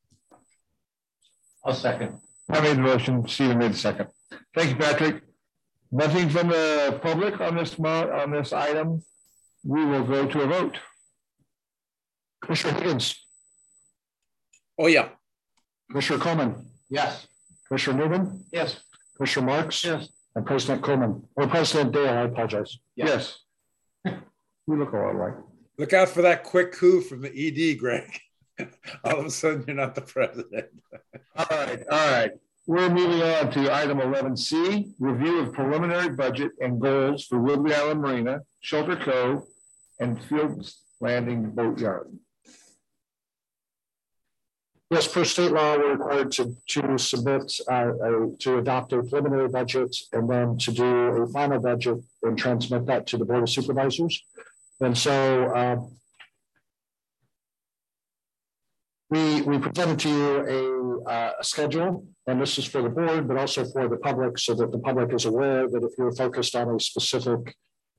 I'll second. I made the motion, Stephen made the second. Thank you, Patrick. Nothing from the public on this item. We will go to a vote. Commissioner Higgins. Oh, yeah. Commissioner Coleman. Yes. Commissioner Newman. Yes. Commissioner Marks. Yes. And President Coleman, or President Dale, I apologize. Yes. We look all alike. Look out for that quick coup from the ED, Greg. All of a sudden, you're not the president. All right. We're moving on to item 11C, review of preliminary budget and goals for Woodley Island Marina, Shelter Cove, and Fields Landing Boatyard. Yes, per state law, we're required to submit, to adopt a preliminary budget and then to do a final budget and transmit that to the Board of Supervisors. And so we presented to you a schedule, and this is for the board, but also for the public, so that the public is aware that if you're focused on a specific,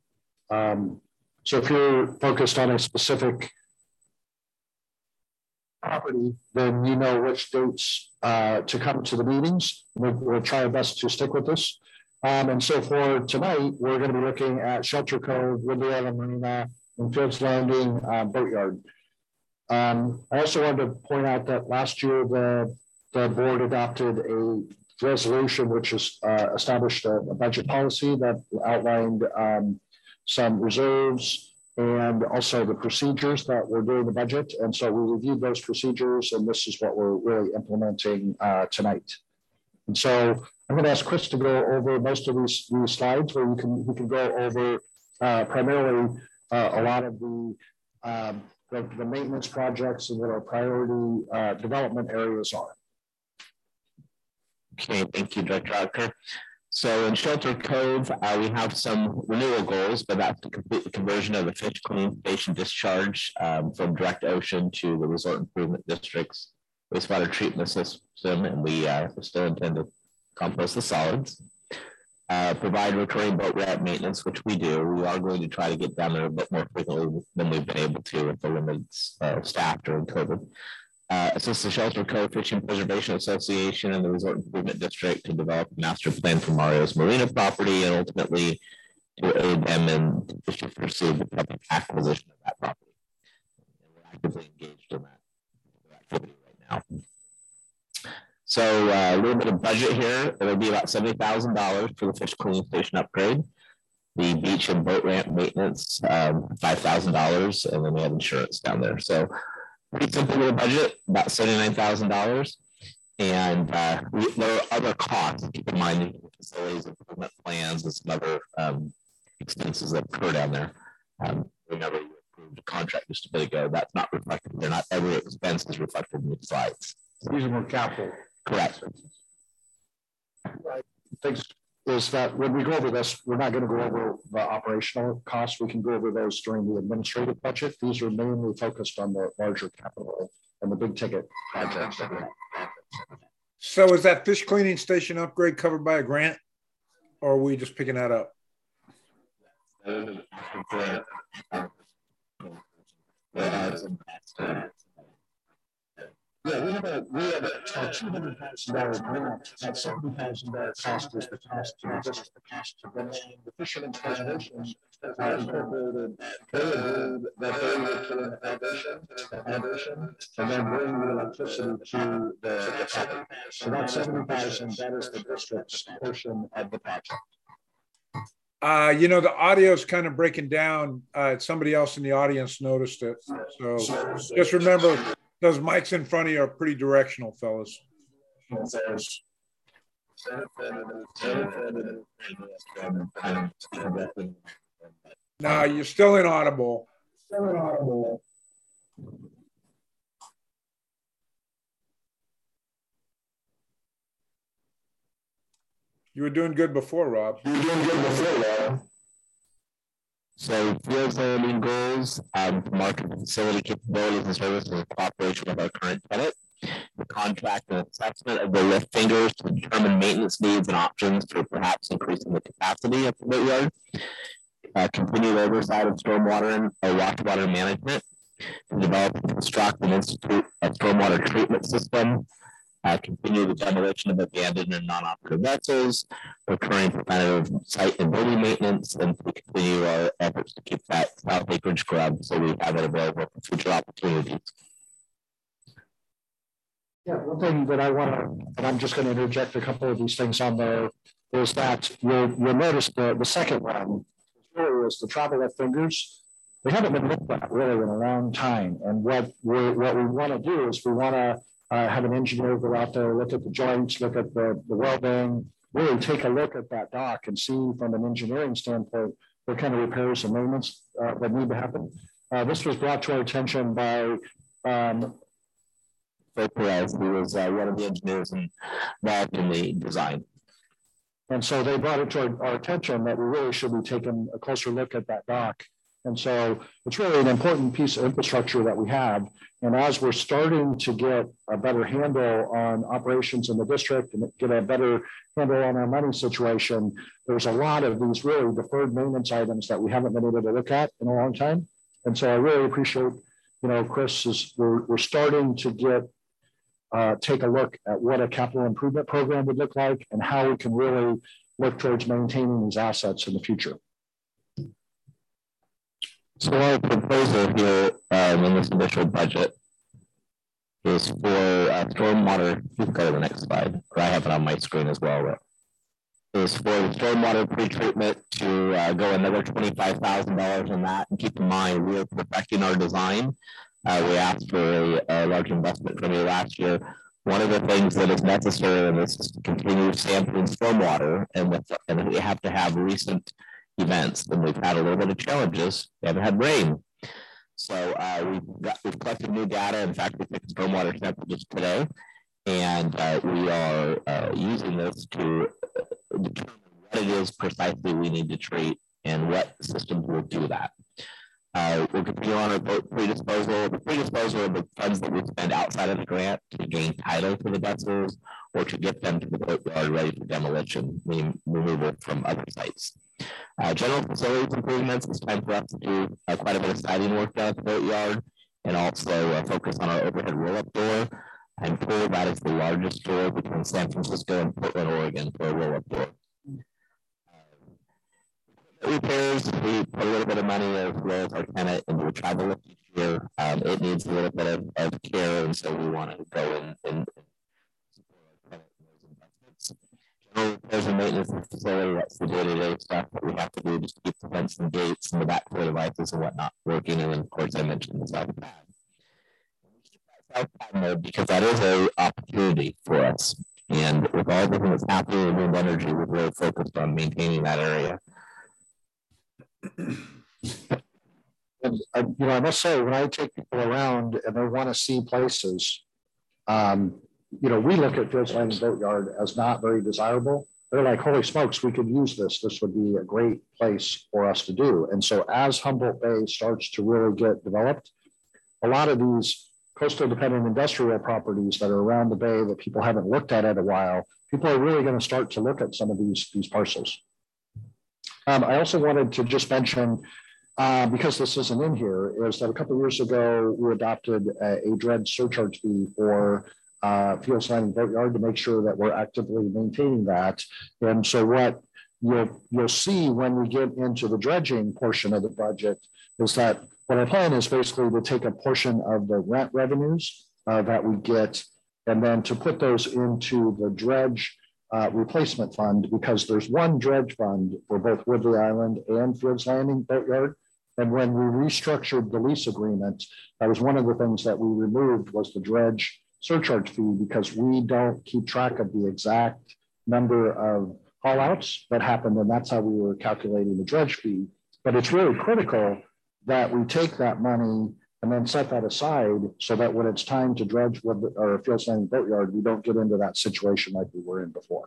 property, then you know which dates to come to the meetings. We'll try our best to stick with this. And so for tonight, we're going to be looking at Shelter Cove, Woodley Island Marina, and Fields Landing Boatyard. I also wanted to point out that last year the board adopted a resolution which has established a budget policy that outlined some reserves and also the procedures that we're doing the budget. And so we reviewed those procedures, and this is what we're really implementing tonight. And so I'm going to ask Chris to go over most of these slides where we can go over primarily a lot of the maintenance projects and what our priority development areas are. Okay, thank you, Director Oetker. So in Shelter Cove, we have some renewal goals, but that's to complete the conversion of the fish cleaning station discharge from direct ocean to the Resort Improvement District's wastewater treatment system, and we still intend to compost the solids. Provide recurring boat ramp maintenance, which we do. We are going to try to get down there a bit more frequently than we've been able to with the limited staff during COVID. Assist the Shelter Cove Fishing Preservation Association and the Resort Improvement District to develop a master plan for Mario's Marina property and ultimately to aid them in to pursue the public acquisition of that property. And we're actively engaged in that activity right now. So a little bit of budget here. It'll be about $70,000 for the fish cleaning station upgrade. The beach and boat ramp maintenance, $5,000, and then we have insurance down there. So pretty simple little budget, about $79,000. And there are other costs. Keep in mind, facilities, improvement plans, and some other expenses that occur down there. Remember, you approved a contract just a bit ago. That's not reflected. They're not every expense is reflected in the slides. These are more capital. Correct. Things is that when we go over this, we're not going to go over the operational costs. We can go over those during the administrative budget. These are mainly focused on the larger capital and the big ticket projects that we have. So is that fish cleaning station upgrade covered by a grant, or are we just picking that up? Yeah, we have a $200,000 grant. That $70,000 cost is the cost to just the cost to bring in the fishermen's preservation. Incorporated, they agreed that they would fill in the foundation, and then bring the electricity to the property. So that $70,000, that is the district's portion of the project. You know, the audio is kind of breaking down. Somebody else in the audience noticed it. So just remember, those mics in front of you are pretty directional, fellas. No, you're still inaudible. You were doing good before, Rob. So field zoning goals, market facility capabilities and services in cooperation with our current tenant. The contract and assessment of the lift fingers to determine maintenance needs and options for perhaps increasing the capacity of the boatyard. Continued oversight of stormwater and wastewater management. To develop and construct and institute a stormwater treatment system. Continue the demolition of abandoned and non-operative vessels, recurring preventative site and building maintenance, and to continue our efforts to keep that south acreage scrub so we have it available for future opportunities. Yeah, one thing that I want to, and I'm just going to interject a couple of these things on there, is that you'll notice the second one is the travel lift fingers. They haven't been looked at really in a long time, and what we want to do is we want to have an engineer go out there, look at the joints, look at the welding, really take a look at that dock and see from an engineering standpoint what kind of repairs and maintenance that need to happen. This was brought to our attention by Perez, who was one of the engineers involved in the design. And so they brought it to our attention that we really should be taking a closer look at that dock. And so it's really an important piece of infrastructure that we have. And as we're starting to get a better handle on operations in the district and get a better handle on our money situation, there's a lot of these really deferred maintenance items that we haven't been able to look at in a long time. And so I really appreciate, Chris, we're starting to take a look at what a capital improvement program would look like and how we can really look towards maintaining these assets in the future. So our proposal here in this initial budget is for stormwater. Please go to the next slide, or I have it on my screen as well. Is for the stormwater pretreatment to go another $25,000 on that. And keep in mind, we are perfecting our design. We asked for a large investment from you last year. One of the things that is necessary in this is to continue sampling stormwater, and we have to have recent events. And we've had a little bit of challenges. We haven't had rain. So we've collected new data. In fact, we took stormwater sample just today, and we are using this to determine what it is precisely we need to treat and what systems will do that. We'll continue on our boat predisposal. The predisposal of the funds that we spend outside of the grant to gain title to the vessels or to get them to the boat yard ready for demolition, removal from other sites. General facilities improvements, it's time for us to do quite a bit of siding work down at the boat yard, and also focus on our overhead roll-up door. I'm told that is the largest door between San Francisco and Portland, Oregon, for a roll-up door. Repairs, we put a little bit of money as well as our tenant into a travel lift each year. It needs a little bit of care, and so we want to go in and support our tenant in those investments. General repairs and maintenance of the facility, that's the day-to-day stuff that we have to do just to keep the fence and gates and the backflow devices and whatnot working. And then, of course, I mentioned the south pad. Because that is an opportunity for us. And with all everything that's happening in wind energy, we're really focused on maintaining that area. And I must say, when I take people around and they want to see places, we look at Fields Landing Boatyard as not very desirable. They're like, holy smokes, we could use this. This would be a great place for us to do. And so as Humboldt Bay starts to really get developed, a lot of these coastal dependent industrial properties that are around the bay that people haven't looked at in a while, people are really going to start to look at some of these parcels. I also wanted to just mention, because this isn't in here, is that a couple of years ago, we adopted a dredge surcharge fee for Fields Landing Boatyard to make sure that we're actively maintaining that. And so what you'll see when we get into the dredging portion of the budget is that what I plan is basically to take a portion of the rent revenues that we get and then to put those into the dredge replacement fund, because there's one dredge fund for both Woodley Island and Fields Landing Boatyard. And when we restructured the lease agreement, that was one of the things that we removed was the dredge surcharge fee, because we don't keep track of the exact number of haul outs that happened. And that's how we were calculating the dredge fee. But it's really critical that we take that money and then set that aside so that when it's time to dredge with our Fields Landing Boatyard, we don't get into that situation like we were in before.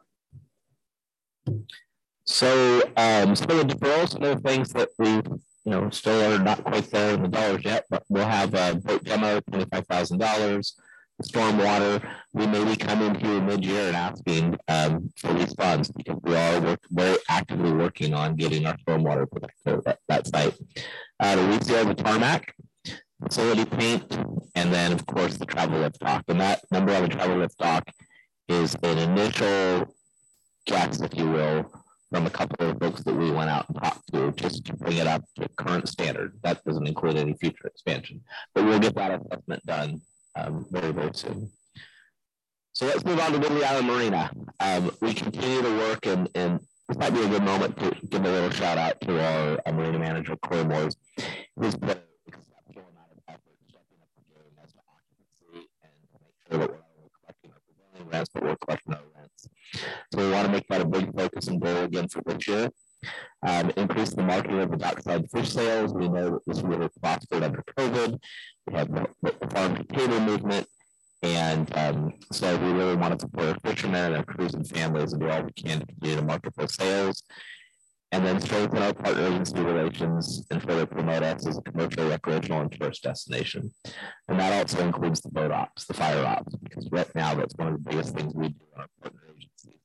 So some of the deferrals, some of the things that we still are not quite there in the dollars yet, but we'll have a boat demo, $25,000. Stormwater, we may be coming to you mid-year and asking for these funds, because we are very actively working on getting our stormwater protected at that site. The resale of the tarmac, facility paint, and then of course the travel lift dock. And that number on the travel lift dock is an initial guess, if you will, from a couple of folks that we went out and talked to, just to bring it up to current standard. That doesn't include any future expansion, but we'll get that assessment done very, very soon. So let's move on to Woodley Island Marina. We continue to work, and this might be a good moment to give a little shout out to our marina manager, Corey Moores, who's put an exceptional amount of effort stepping up the game as to occupancy and to make sure that we're not only collecting our prevailing rents, but we're collecting our rents. So we want to make that a big focus and goal again for this year. Increase the marketing of the dockside fish sales. We know that this really prospered under COVID. We have the farm to table movement. And so we really want to support our fishermen and our crews and families and do all we can to continue to market those sales. And then strengthen our partner agency relations and further promote us as a commercial, recreational, and tourist destination. And that also includes the boat ops, the fire ops, because right now that's one of the biggest things we do in our partner agencies.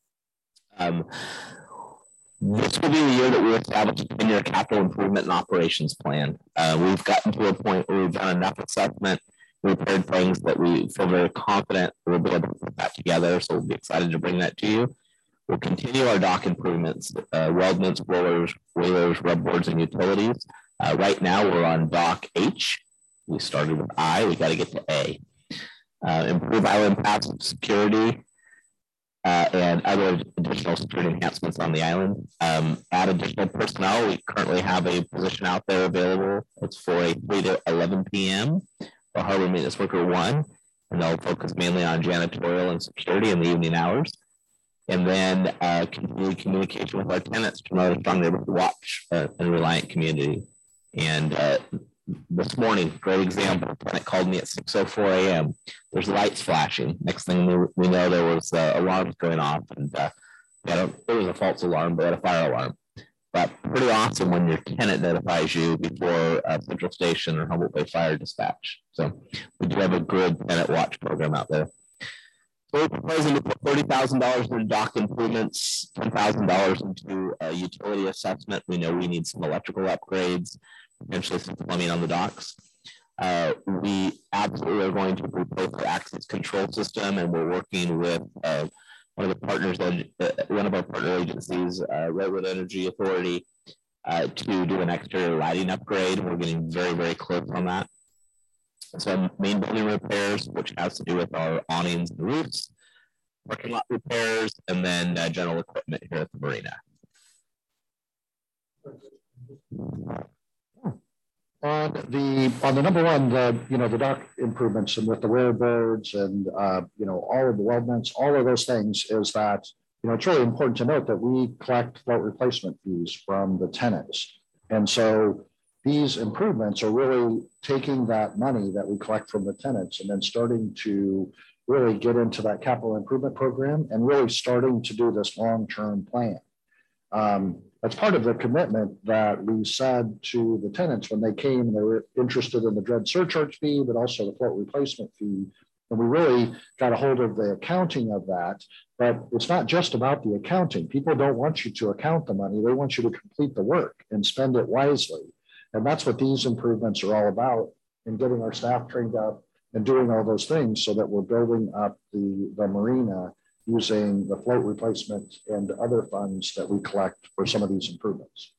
This will be the year that we establish a 10-year capital improvement and operations plan. We've gotten to a point where we've done enough assessment, prepared things that we feel very confident we'll be able to put that together. So we'll be excited to bring that to you. We'll continue our dock improvements, weldments, rollers, whalers, rub boards, and utilities. Right now we're on dock H. We started with I, we got to get to A. improve island path security, and other additional security enhancements on the island. Add additional personnel. We currently have a position out there available. It's for a 3 to 11 p.m. for Harbor Maintenance Worker 1, and they'll focus mainly on janitorial and security in the evening hours. And then continue communication with our tenants to promote a strong neighborhood watch and reliant community. And this morning, great example, a tenant called me at 6:04 a.m. There's lights flashing. Next thing we know, there was alarms going off, and it was a false alarm, but a fire alarm. But pretty awesome when your tenant notifies you before Central Station or Humboldt Bay Fire Dispatch. So we do have a good tenant watch program out there. So we're proposing to put $30,000 into dock improvements, $10,000 into a utility assessment. We know we need some electrical upgrades, potentially some plumbing on the docks. We absolutely are going to replace the access control system, and we're working with one of our partner agencies, Redwood Energy Authority, to do an exterior lighting upgrade. We're getting very, very close on that. So main building repairs, which has to do with our awnings and roofs, parking lot repairs, and then general equipment here at the marina. On the number one, the dock improvements and with the rare birds and all of the weldments, all of those things, is that it's really important to note that we collect float replacement fees from the tenants, and so these improvements are really taking that money that we collect from the tenants and then starting to really get into that capital improvement program and really starting to do this long-term plan. That's part of the commitment that we said to the tenants when they came and they were interested in the dredge surcharge fee, but also the float replacement fee. And we really got a hold of the accounting of that. But it's not just about the accounting. People don't want you to account the money. They want you to complete the work and spend it wisely. And that's what these improvements are all about, in getting our staff trained up and doing all those things so that we're building up the marina using the float replacement and other funds that we collect for some of these improvements.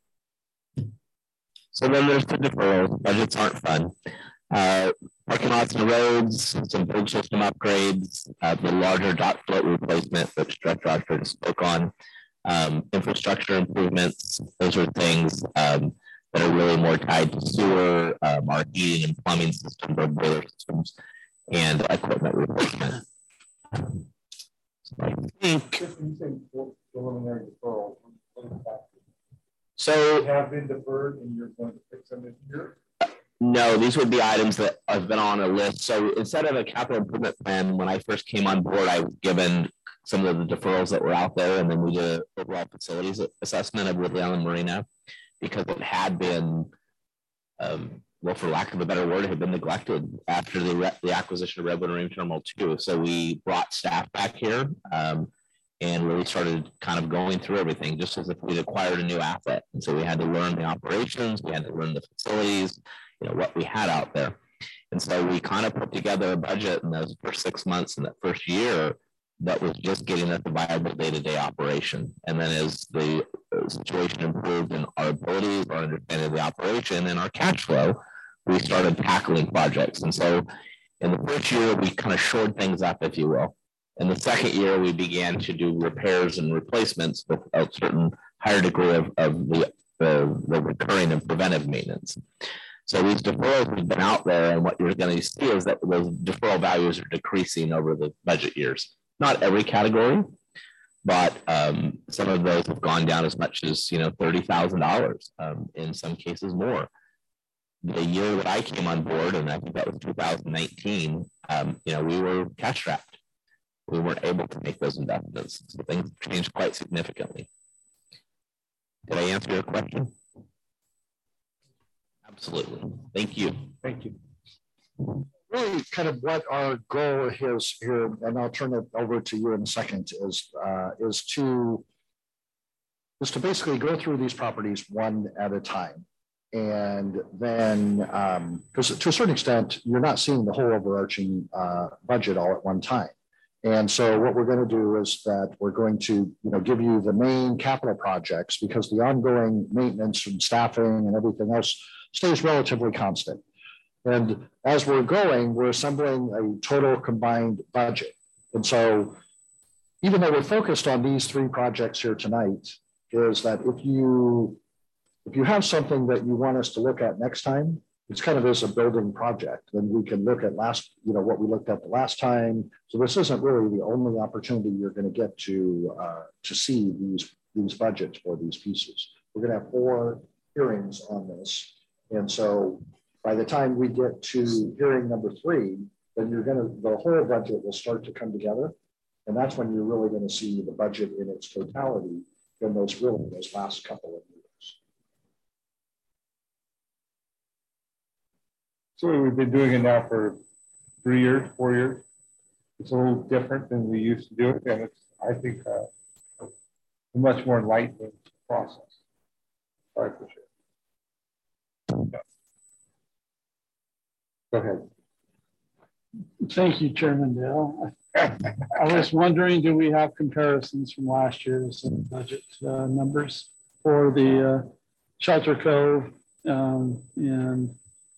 So then there's the deferrals. Budgets aren't fun. Parking lots and roads, some bridge system upgrades, the larger dock float replacement, which Director Oxford spoke on, infrastructure improvements. Those are things that are really more tied to sewer, our heating and plumbing systems, or boiler systems, and equipment replacement. I think so. Have been deferred, and you're going to fix them this year? No, these would be items that have been on a list. So instead of a capital improvement plan, when I first came on board, I was given some of the deferrals that were out there, and then we did an overall facilities assessment of Woodley Island Marina, because it had been, well, for lack of a better word, it had been neglected after the acquisition of Redwood Marine Terminal 2. So we brought staff back here and really started kind of going through everything, just as if we'd acquired a new asset. And so we had to learn the operations, we had to learn the facilities, what we had out there. And so we kind of put together a budget in those first 6 months in that first year that was just getting at the viable day-to-day operation. And then as the situation improved in our abilities, our understanding of the operation, and our cash flow, we started tackling projects. And so in the first year, we kind of shored things up, if you will. In the second year, we began to do repairs and replacements with a certain higher degree of the recurring and preventive maintenance. So these deferrals have been out there, and what you're going to see is that those deferral values are decreasing over the budget years. Not every category, but some of those have gone down as much as $30,000, in some cases more. The year that I came on board, and I think that was 2019, we were cash strapped. We weren't able to make those investments. So things changed quite significantly. Did I answer your question? Absolutely. Thank you. Thank you. Really kind of what our goal is here, and I'll turn it over to you in a second, is to basically go through these properties one at a time. And then, because to a certain extent, you're not seeing the whole overarching budget all at one time. And so what we're going to do is that we're going to give you the main capital projects, because the ongoing maintenance and staffing and everything else stays relatively constant. And as we're going, we're assembling a total combined budget. And so even though we're focused on these three projects here tonight, is that if you have something that you want us to look at next time, it's kind of as a building project, then we can look at what we looked at the last time. So this isn't really the only opportunity you're going to get to see these budgets for these pieces. We're going to have 4 hearings on this. And so by the time we get to hearing number 3, then the whole budget will start to come together. And that's when you're really going to see the budget in its totality in those last couple of years. So we've been doing it now for 3 years, 4 years. It's a little different than we used to do it. And it's, I think, a much more enlightening process. Sorry for sure. Go ahead. Thank you, Chairman Dale. I was wondering, do we have comparisons from last year's budget numbers for the Shelter Cove and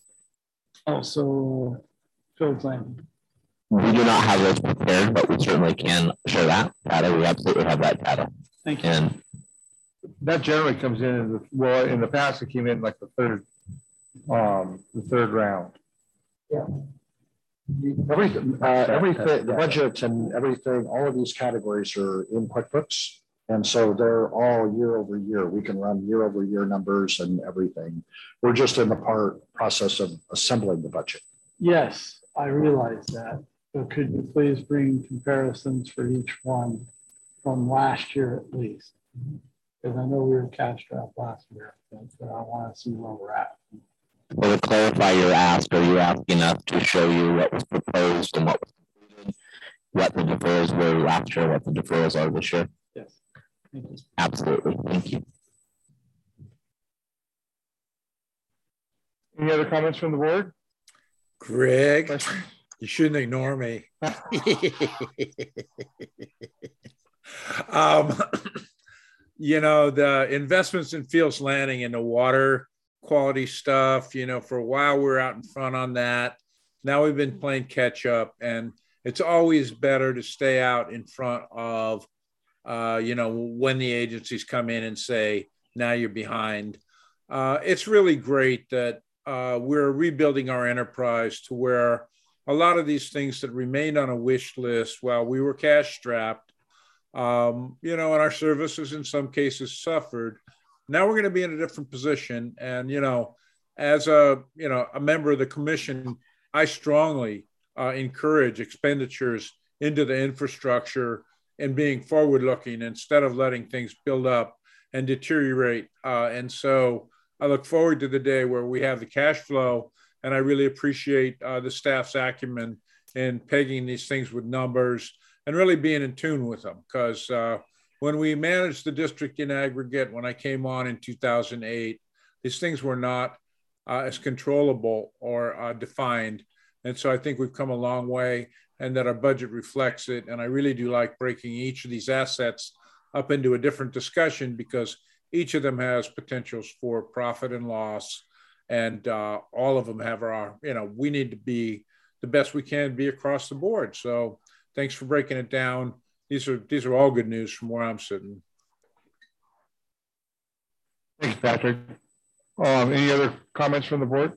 also Fields Landing? We do not have those prepared, but we certainly can share that data. We absolutely have that data. Thank you. And that generally comes in in the past, it came in like the third round. Yeah. Everything, the budget and everything, all of these categories are in QuickBooks. And so they're all year over year. We can run year over year numbers and everything. We're just in the process of assembling the budget. Yes, I realize that. So could you please bring comparisons for each one from last year at least? Because I know we were cash strapped last year, but I want to see where we're at. Well, to clarify your ask, are you asking us to show you what was proposed and what was completed, what the deferrals were last year, what the deferrals are this year? Yes. Thank you. Absolutely. Thank you. Any other comments from the board? Greg, you shouldn't ignore me. The investments in Fields Landing and the water quality stuff, for a while we were out in front on that. Now we've been playing catch up, and it's always better to stay out in front of, when the agencies come in and say, now you're behind. It's really great that we're rebuilding our enterprise to where a lot of these things that remained on a wish list while we were cash strapped, and our services in some cases suffered. Now we're going to be in a different position. And, as a member of the commission, I strongly encourage expenditures into the infrastructure and being forward looking instead of letting things build up and deteriorate. And so I look forward to the day where we have the cash flow. And I really appreciate the staff's acumen in pegging these things with numbers and really being in tune with them. Because when we managed the district in aggregate, when I came on in 2008, these things were not as controllable or defined. And so I think we've come a long way and that our budget reflects it. And I really do like breaking each of these assets up into a different discussion because each of them has potentials for profit and loss. And all of them have we need to be the best we can be across the board. So thanks for breaking it down. These are all good news from where I'm sitting. Thanks, Patrick. Any other comments from the board?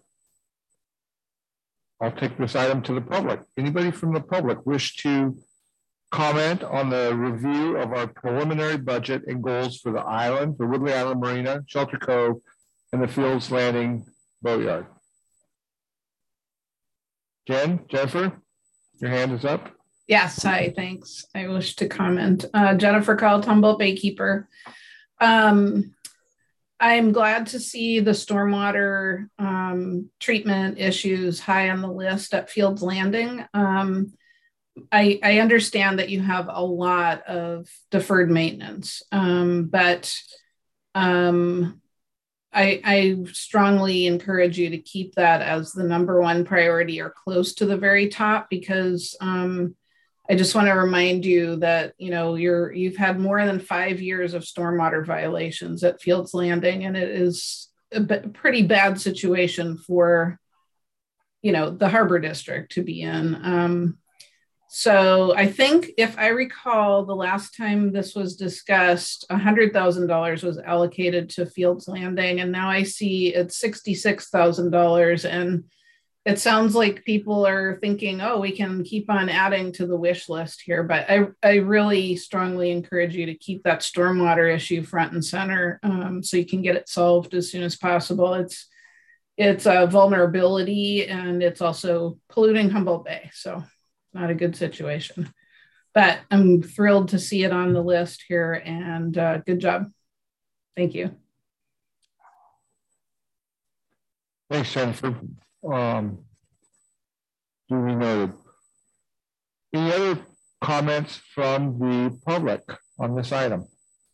I'll take this item to the public. Anybody from the public wish to comment on the review of our preliminary budget and goals for the island, for Woodley Island Marina, Shelter Cove, and the Fields Landing Boatyard? Jennifer, your hand is up. Yes, hi, thanks. I wish to comment. Jennifer Call, Humboldt Baykeeper. I'm glad to see the stormwater treatment issues high on the list at Fields Landing. I understand that you have a lot of deferred maintenance, but I strongly encourage you to keep that as the #1 priority or close to the very top, because I just want to remind you that, you've had more than 5 years of stormwater violations at Fields Landing, and it is a pretty bad situation for, the harbor district to be in. So I think if I recall, the last time this was discussed, $100,000 was allocated to Fields Landing, and now I see it's $66,000. And it sounds like people are thinking, oh, we can keep on adding to the wish list here. But I really strongly encourage you to keep that stormwater issue front and center, so you can get it solved as soon as possible. It's a vulnerability, and it's also polluting Humboldt Bay. So not a good situation, but I'm thrilled to see it on the list here, and good job. Thank you. Thanks, Jennifer. Duly noted. Any other comments from the public on this item?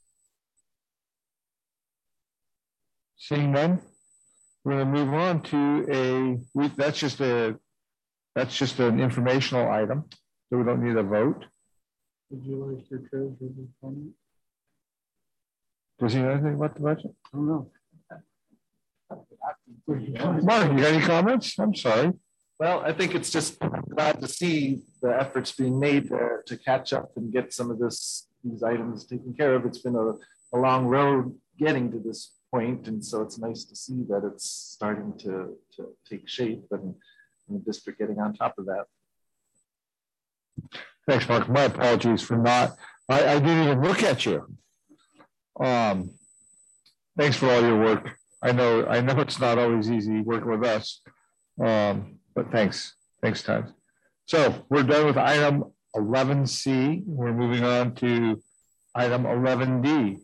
Seeing none, we're going to move on to that's just an informational item, so we don't need a vote. Would you like your treasurer to comment? Does he know anything about the budget? I don't know. Mark, you got any comments? I'm sorry. Well, I think it's just glad to see the efforts being made to catch up and get some of these items taken care of. It's been a long road getting to this point, and so it's nice to see that it's starting to take shape and the district getting on top of that. Thanks, Mark. My apologies for not, I didn't even look at you. Thanks for all your work. I know it's not always easy working with us, but thanks, Todd. So we're done with item 11C. We're moving on to item 11D.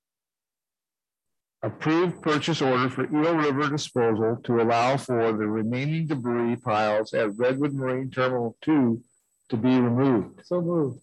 Approved purchase order for Eel River disposal to allow for the remaining debris piles at Redwood Marine Terminal 2 to be removed. So moved.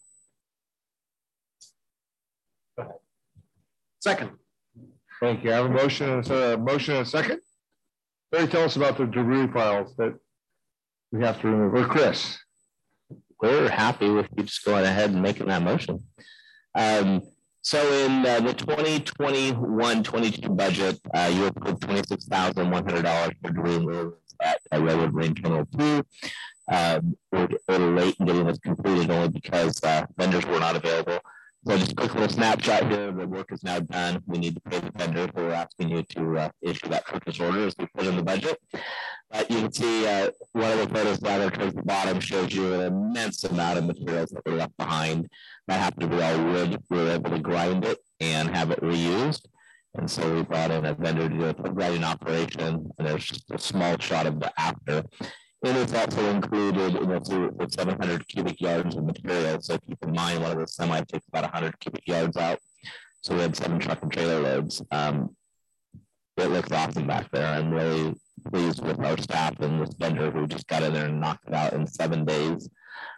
Second. Thank you. I have a motion and a second. Barry, tell us about the debris piles that we have to remove. Or Chris. We're happy with you just going ahead and making that motion. So in the 2021-22 budget, you approved $26,100 for debris removal at Redwood Marine Terminal 2. We're a little late in getting this completed only because vendors were not available. So just a quick little snapshot here. The work is now done. We need to pay the vendor. So we're asking you to issue that purchase order as we put in the budget. You can see one of the photos down there towards the bottom shows you an immense amount of materials that were left behind. That happened to be all wood. We were able to grind it and have it reused. And so we brought in a vendor to do a grinding operation. And there's just a small shot of the after. It is also included with 700 cubic yards of material. So keep in mind, one of the semi takes about 100 cubic yards out. So we had 7 truck and trailer loads. It looks awesome back there. I'm really pleased with our staff and this vendor who just got in there and knocked it out in 7 days.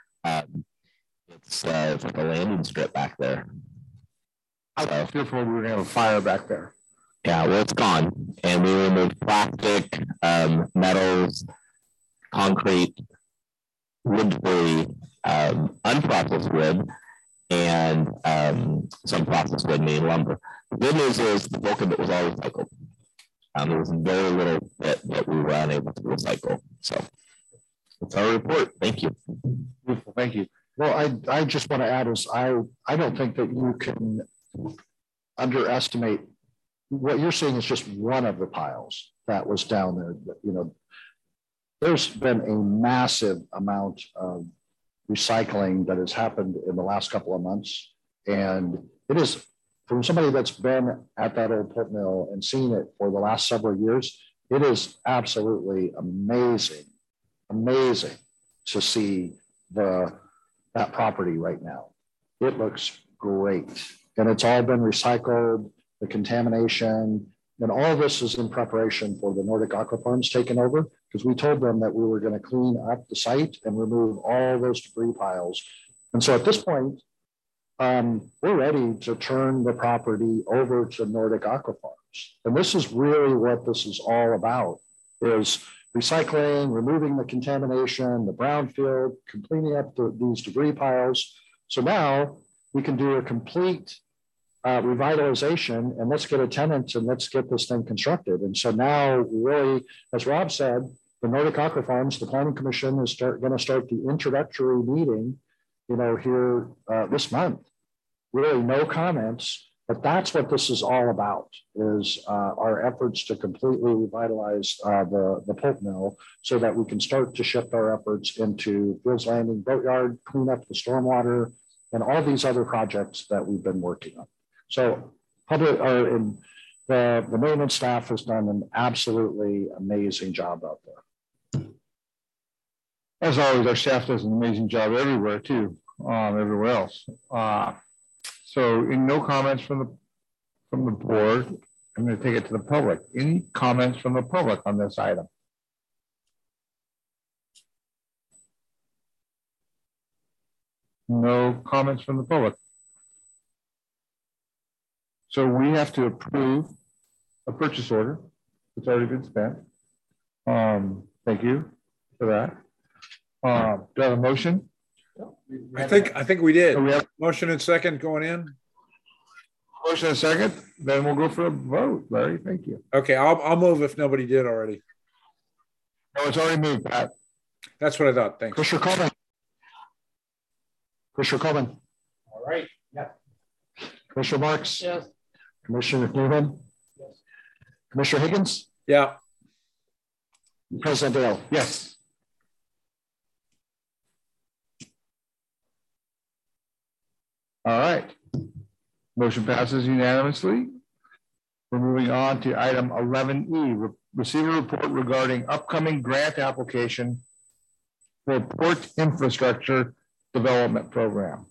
It's like a landing strip back there. I was fearful we were going to have a fire back there. Yeah, well, it's gone. And we removed plastic, metals, concrete, wood debris, unprocessed wood, and some processed wood, meaning lumber. The good news is the bulk of it was all recycled. There was very little bit that we were unable to recycle. So that's our report. Thank you. Beautiful. Thank you. Well, I just want to add is I don't think that you can underestimate what you're seeing is just one of the piles that was down there. There's been a massive amount of recycling that has happened in the last couple of months. And it is, from somebody that's been at that old pulp mill and seen it for the last several years, it is absolutely amazing to see that property right now. It looks great. And it's all been recycled, the contamination, and all of this is in preparation for the Nordic Aqua Farms taking over, because we told them that we were going to clean up the site and remove all those debris piles. And so at this point, we're ready to turn the property over to Nordic Aqua Farms. And this is really what this is all about, is recycling, removing the contamination, the brownfield, cleaning up these debris piles. So now we can do a complete revitalization, and let's get a tenant and let's get this thing constructed. And so now really, as Rob said, the Nordic Aqua Farms, the Planning Commission is going to start the introductory meeting, here this month. Really no comments, but that's what this is all about, is our efforts to completely revitalize the pulp mill so that we can start to shift our efforts into Fields Landing Boatyard, clean up the stormwater, and all these other projects that we've been working on. So the maintenance staff has done an absolutely amazing job out there. As always, our staff does an amazing job everywhere too, everywhere else. So in no comments from the board, I'm going to take it to the public. Any comments from the public on this item? No comments from the public. So we have to approve a purchase order. It's already been spent. Thank you for that. Do I have a motion? I think we did. So we have Motion and second going in. motion and second. Then we'll go for a vote. Larry, thank you. Okay, I'll move if nobody did already. No, it's already moved, Pat. That's what I thought. Thanks. Commissioner Coleman. Commissioner Coleman. All right. Yeah. Commissioner Marks. Yes. Commissioner Newman. Yes. Commissioner Higgins. Yeah. President Dale. Yes. All right. Motion passes unanimously. We're moving on to item 11E, receive a report regarding upcoming grant application for Port Infrastructure Development Program.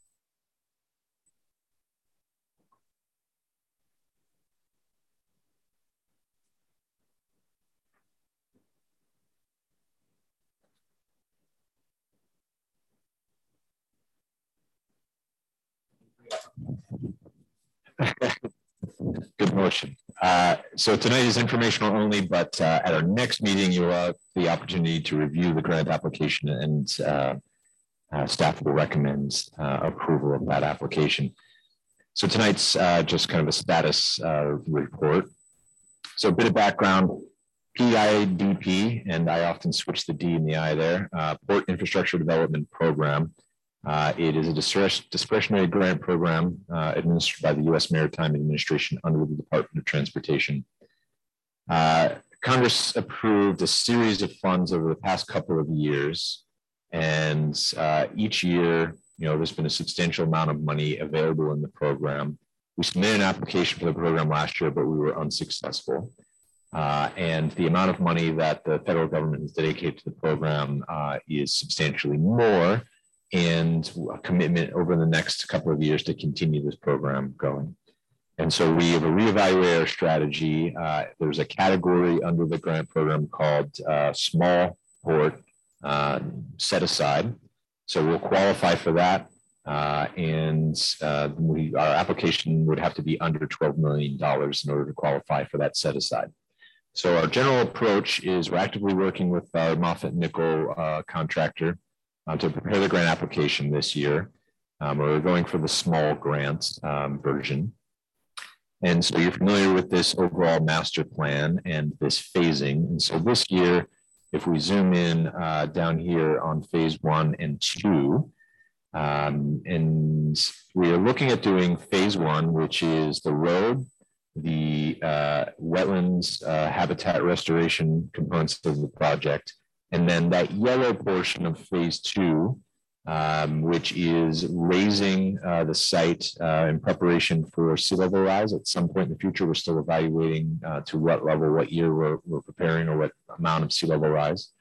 Good motion. So tonight is informational only, but at our next meeting, you'll have the opportunity to review the grant application, and staff will recommend approval of that application. So tonight's just kind of a status report. So a bit of background, PIDP, and I often switch the D and the I there, Port Infrastructure Development Program. It is a discretionary grant program administered by the U.S. Maritime Administration under the Department of Transportation. Congress approved a series of funds over the past couple of years, and each year, there's been a substantial amount of money available in the program. We submitted an application for the program last year, but we were unsuccessful. And the amount of money that the federal government has dedicated to the program is substantially more, and a commitment over the next couple of years to continue this program going. And so we have reevaluated our strategy. There's a category under the grant program called small port set aside. So we'll qualify for that. And our application would have to be under $12 million in order to qualify for that set aside. So our general approach is we're actively working with our Moffitt Nickel contractor to prepare the grant application this year. We're going for the small grant version. And so you're familiar with this overall master plan and this phasing. And so this year, if we zoom in down here on phase 1 and 2, and we are looking at doing phase 1, which is the road, the wetlands habitat restoration components of the project, and then that yellow portion of phase 2, which is raising the site in preparation for sea level rise. At some point in the future, we're still evaluating to what level, what year we're preparing, or what amount of sea level rise.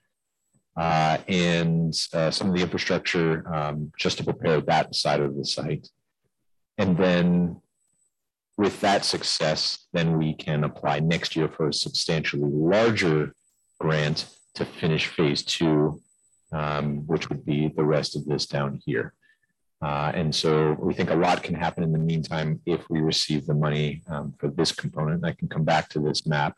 And some of the infrastructure just to prepare that side of the site. And then with that success, then we can apply next year for a substantially larger grant to finish phase 2, which would be the rest of this down here. And so we think a lot can happen in the meantime if we receive the money for this component. I can come back to this map.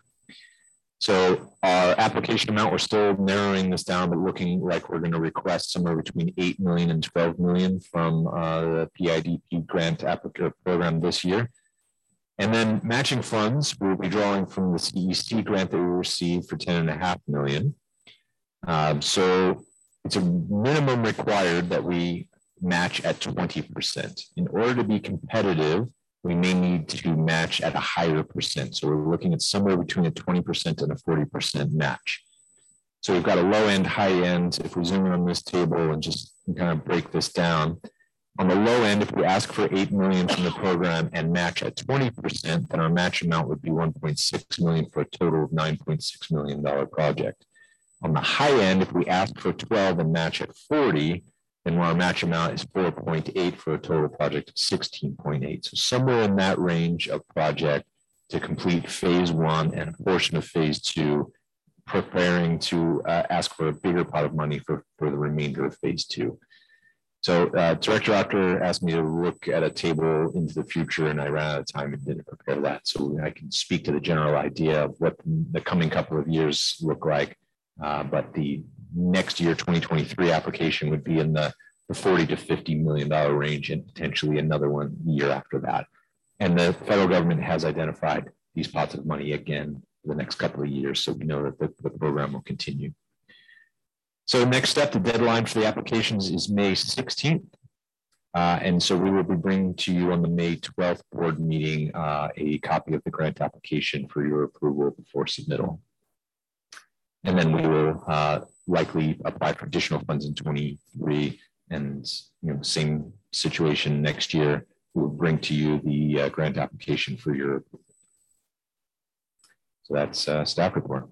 So our application amount, we're still narrowing this down, but looking like we're going to request somewhere between 8 million and 12 million from the PIDP grant application program this year. And then matching funds, we'll be drawing from the CEC grant that we received for 10.5 million. So it's a minimum required that we match at 20%. In order to be competitive, we may need to match at a higher percent. So we're looking at somewhere between a 20% and a 40% match. So we've got a low end, high end. If we zoom in on this table and just kind of break this down, on the low end, if we ask for 8 million from the program and match at 20%, then our match amount would be 1.6 million for a total of $9.6 million project. On the high end, if we ask for 12 and match at 40, then our match amount is 4.8 for a total project of 16.8. So somewhere in that range of project to complete phase 1 and a portion of phase 2, preparing to ask for a bigger pot of money for the remainder of phase 2. So Director Otter asked me to look at a table into the future, and I ran out of time and didn't prepare that. So I can speak to the general idea of what the coming couple of years look like. But the next year, 2023 application would be in the $40 to $50 million range, and potentially another one year after that. And the federal government has identified these pots of money again for the next couple of years. So we know that the program will continue. So next step, the deadline for the applications is May 16th. And so we will be bringing to you on the May 12th board meeting a copy of the grant application for your approval before submittal. And then we will likely apply for additional funds in 23, and same situation next year. We'll bring to you the grant application for your approval. So that's staff report.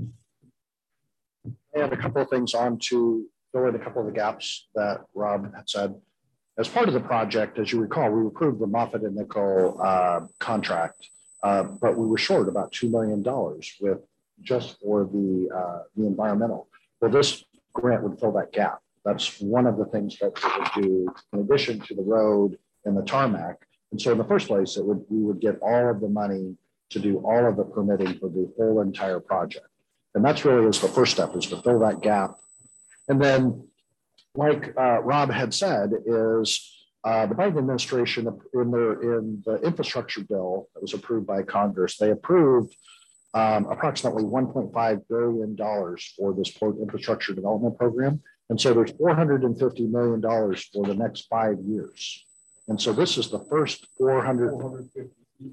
I have a couple of things on to fill in a couple of the gaps that Rob had said. As part of the project, as you recall, we approved the Moffitt and Nichol contract, but we were short about $2 million with just for the environmental. Well, this grant would fill that gap. That's one of the things that we would do in addition to the road and the tarmac. And so in the first place, we would get all of the money to do all of the permitting for the whole entire project. And that's really is the first step, is to fill that gap. And then, like Rob had said, is the Biden administration in the infrastructure bill that was approved by Congress, they approved approximately $1.5 billion for this port infrastructure development program. And so there's $450 million for the next 5 years. And so this is the first 450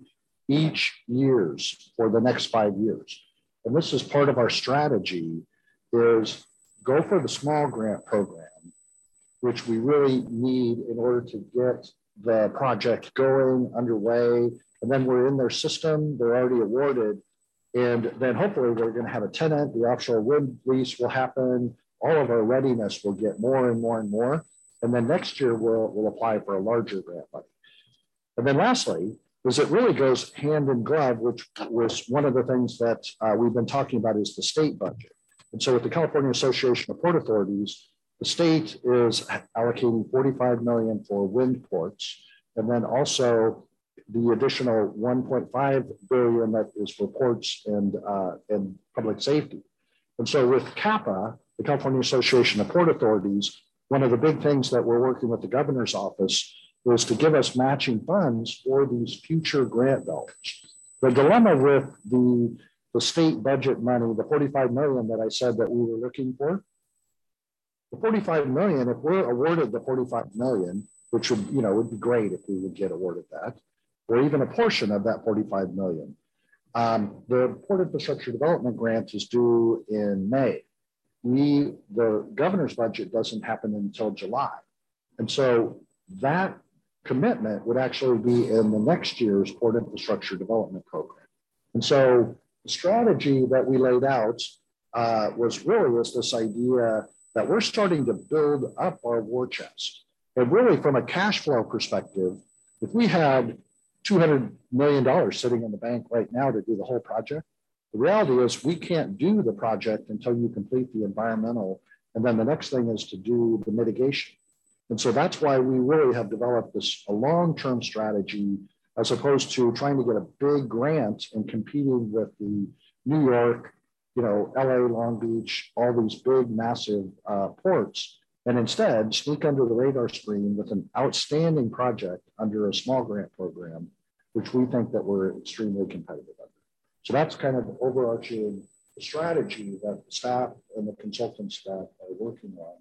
each years for the next 5 years. And this is part of our strategy, is go for the small grant program, which we really need in order to get the project going, underway. And then we're in their system, they're already awarded. And then hopefully we're going to have a tenant, the offshore wind lease will happen, all of our readiness will get more and more and more. And then next year we'll apply for a larger grant money. And then lastly, is it really goes hand in glove, which was one of the things that we've been talking about, is the state budget. And so with the California Association of Port Authorities, the state is allocating $45 million for wind ports, and then also the additional $1.5 billion that is for ports and public safety. And so with CAPA, the California Association of Port Authorities, one of the big things that we're working with the governor's office is to give us matching funds for these future grant dollars. The dilemma with the state budget money, the $45 million that I said that we were looking for, the $45 million, if we're awarded the $45 million, which would, would be great if we would get awarded that, or even a portion of that $45 million. The Port Infrastructure Development Grant is due in May. The governor's budget doesn't happen until July. And so that commitment would actually be in the next year's Port Infrastructure Development Program. And so the strategy that we laid out was this idea that we're starting to build up our war chest. And really from a cash flow perspective, if we had $200 million sitting in the bank right now to do the whole project, the reality is we can't do the project until you complete the environmental. And then the next thing is to do the mitigation. And so that's why we really have developed a long-term strategy, as opposed to trying to get a big grant and competing with the New York, LA, Long Beach, all these big, massive ports, and instead sneak under the radar screen with an outstanding project under a small grant program, which we think that we're extremely competitive under. So that's kind of overarching strategy that the staff and the consultant staff are working on.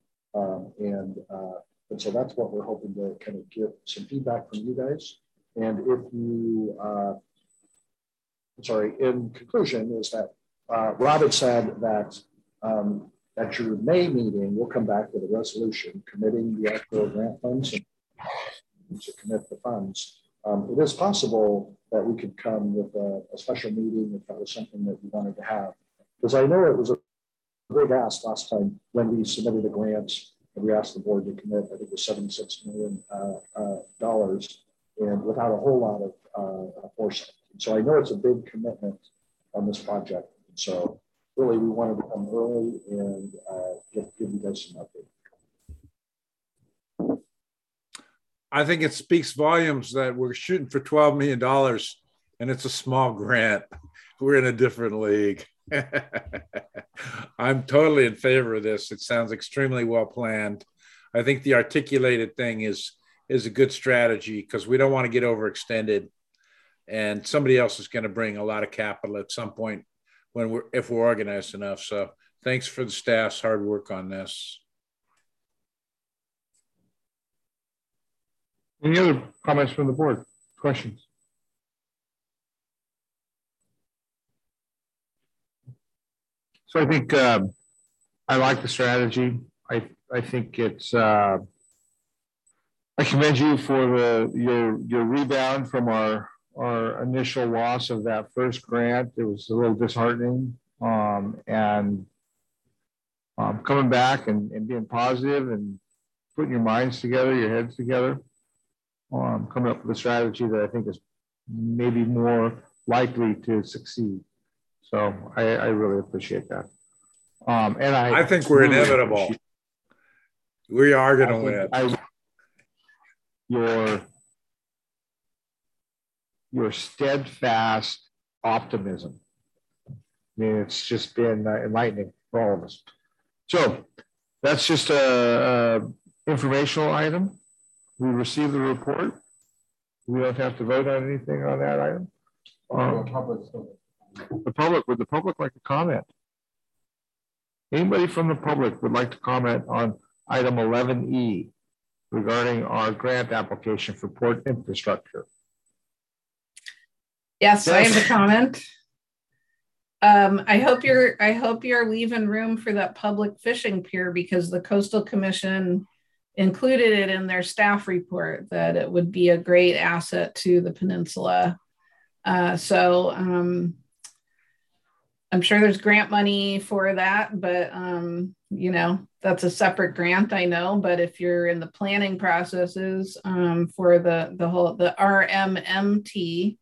And so that's what we're hoping to kind of get some feedback from you guys. And if you, in conclusion, is that Rob had said that at your May meeting, we'll come back with a resolution committing the actual grant funds and to commit the funds. It is possible that we could come with a special meeting if that was something that we wanted to have. Because I know it was a big ask last time when we submitted a grant and we asked the board to commit, I think it was $76 million and without a whole lot of foresight. So I know it's a big commitment on this project. And so really we wanted to come early and give you guys some update. I think it speaks volumes that we're shooting for $12 million and it's a small grant. We're in a different league. I'm totally in favor of this. It sounds extremely well planned. I think the articulated thing is a good strategy because we don't want to get overextended, and somebody else is going to bring a lot of capital at some point if we're organized enough. So thanks for the staff's hard work on this. Any other comments from the board? Questions? So I think I like the strategy. I think it's I commend you for your rebound from our initial loss of that first grant. It was a little disheartening, and coming back and being positive and putting your minds together, your heads together, coming up with a strategy that I think is maybe more likely to succeed. So I really appreciate that. And I think we're really inevitable. We are going to win. Your steadfast optimism. I mean, it's just been enlightening for all of us. So that's just a informational item. We received the report. We don't have to vote on anything on that item. Would the public like to comment? Anybody from the public would like to comment on item 11E regarding our grant application for port infrastructure? Yes, I have a comment. I hope you're leaving room for that public fishing pier because the Coastal Commission included it in their staff report that it would be a great asset to the peninsula. I'm sure there's grant money for that, but you know, that's a separate grant, I know. But if you're in the planning processes for the RMMT,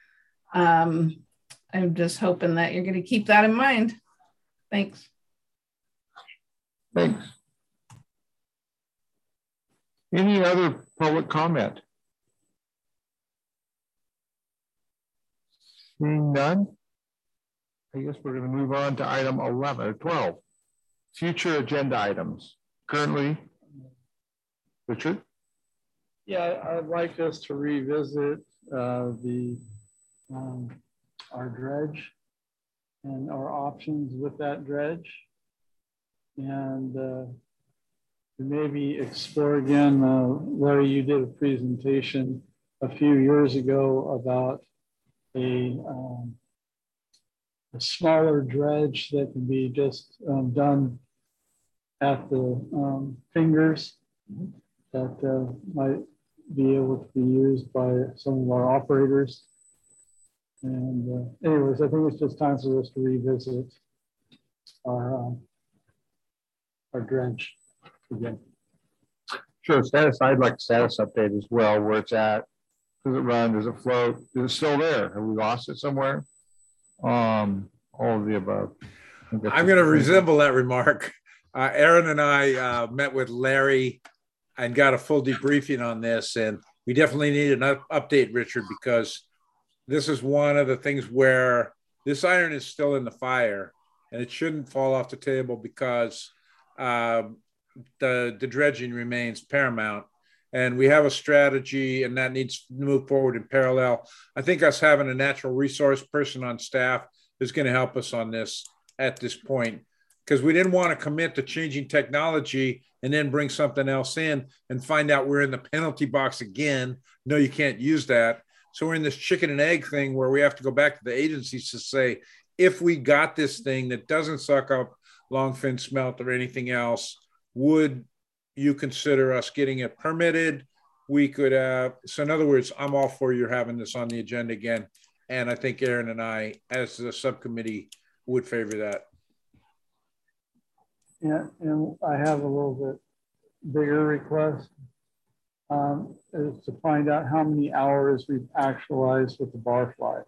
I'm just hoping that you're going to keep that in mind. Thanks. Thanks. Any other public comment? Seeing none, I guess we're going to move on to item 11 or 12, future agenda items. Currently, Richard? Yeah, I'd like us to revisit our dredge and our options with that dredge, and maybe explore again. Larry, you did a presentation a few years ago about a smaller dredge that can be just done at the fingers that might be able to be used by some of our operators. And anyways, I think it's just time for us to revisit our dredge again. Sure, status. I'd like a status update as well. Where it's at? Does it run? Does it float? Is it still there? Have we lost it somewhere? All of the above. I'm going to resemble that remark. Aaron and I met with Larry and got a full debriefing on this, and we definitely need an update, Richard, because this is one of the things where this iron is still in the fire, and it shouldn't fall off the table because the dredging remains paramount. And we have a strategy, and that needs to move forward in parallel. I think us having a natural resource person on staff is going to help us on this at this point, because we didn't want to commit to changing technology and then bring something else in and find out we're in the penalty box again. No, you can't use that. So we're in this chicken and egg thing where we have to go back to the agencies to say, if we got this thing that doesn't suck up longfin smelt or anything else, would you consider us getting it permitted? We could, so in other words, I'm all for you having this on the agenda again. And I think Aaron and I, as the subcommittee, would favor that. Yeah, and I have a little bit bigger request, is to find out how many hours we've actualized with the barfly.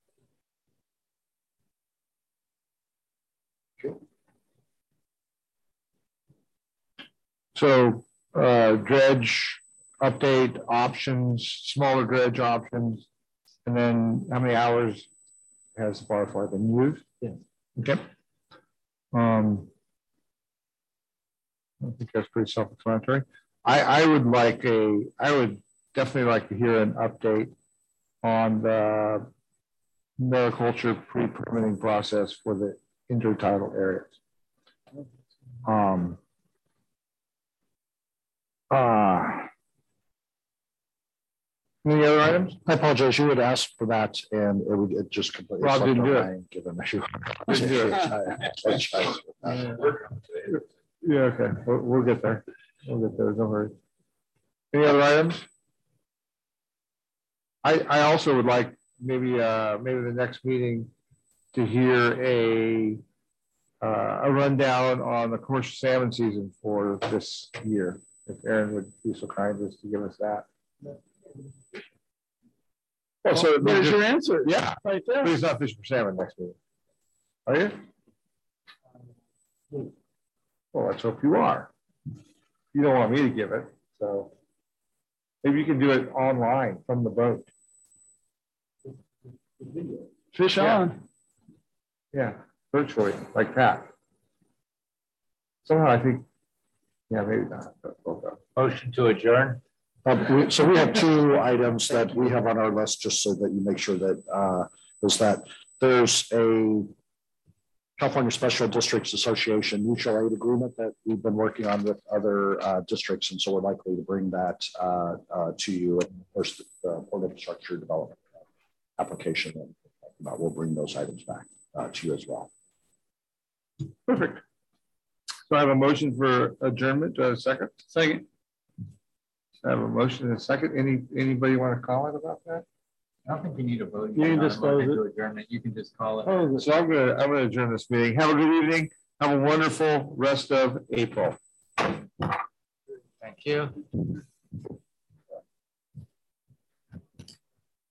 So dredge update options, smaller dredge options, and then how many hours has the barfly been used? Yeah. Okay. I think that's pretty self-explanatory. I would definitely like to hear an update on the mariculture pre-permitting process for the intertidal areas. Any other items? I apologize. You had asked for that, and it just completely. Rob didn't do it. Given Didn't do it. Yeah, okay. We'll get there. We'll get there. Don't worry. Any other items? I also would like maybe the next meeting to hear a rundown on the commercial salmon season for this year. If Aaron would be so kind as to give us that. Well, so there's your answer. Yeah, right there. Please not fishing for salmon next meeting. Are you? Well, let's hope you are. You don't want me to give it, so maybe you can do it online from the boat. Fish on. Yeah, virtually, like that. Somehow I think, yeah, maybe not. But we'll go. Motion to adjourn. So we have two items that we have on our list, just so that you make sure that is that there's a California Special Districts Association mutual aid agreement that we've been working on with other districts, and so we're likely to bring that to you. And of course, the Port Infrastructure Development application, and we'll bring those items back to you as well. Perfect. So I have a motion for adjournment. Do I have a second? Second. I have a motion and a second. Anybody want to comment about that? I don't think you need a vote. You can just close it. Adjournment. You can just call it. Oh, so I'm gonna adjourn this meeting. Have a good evening. Have a wonderful rest of April. Thank you.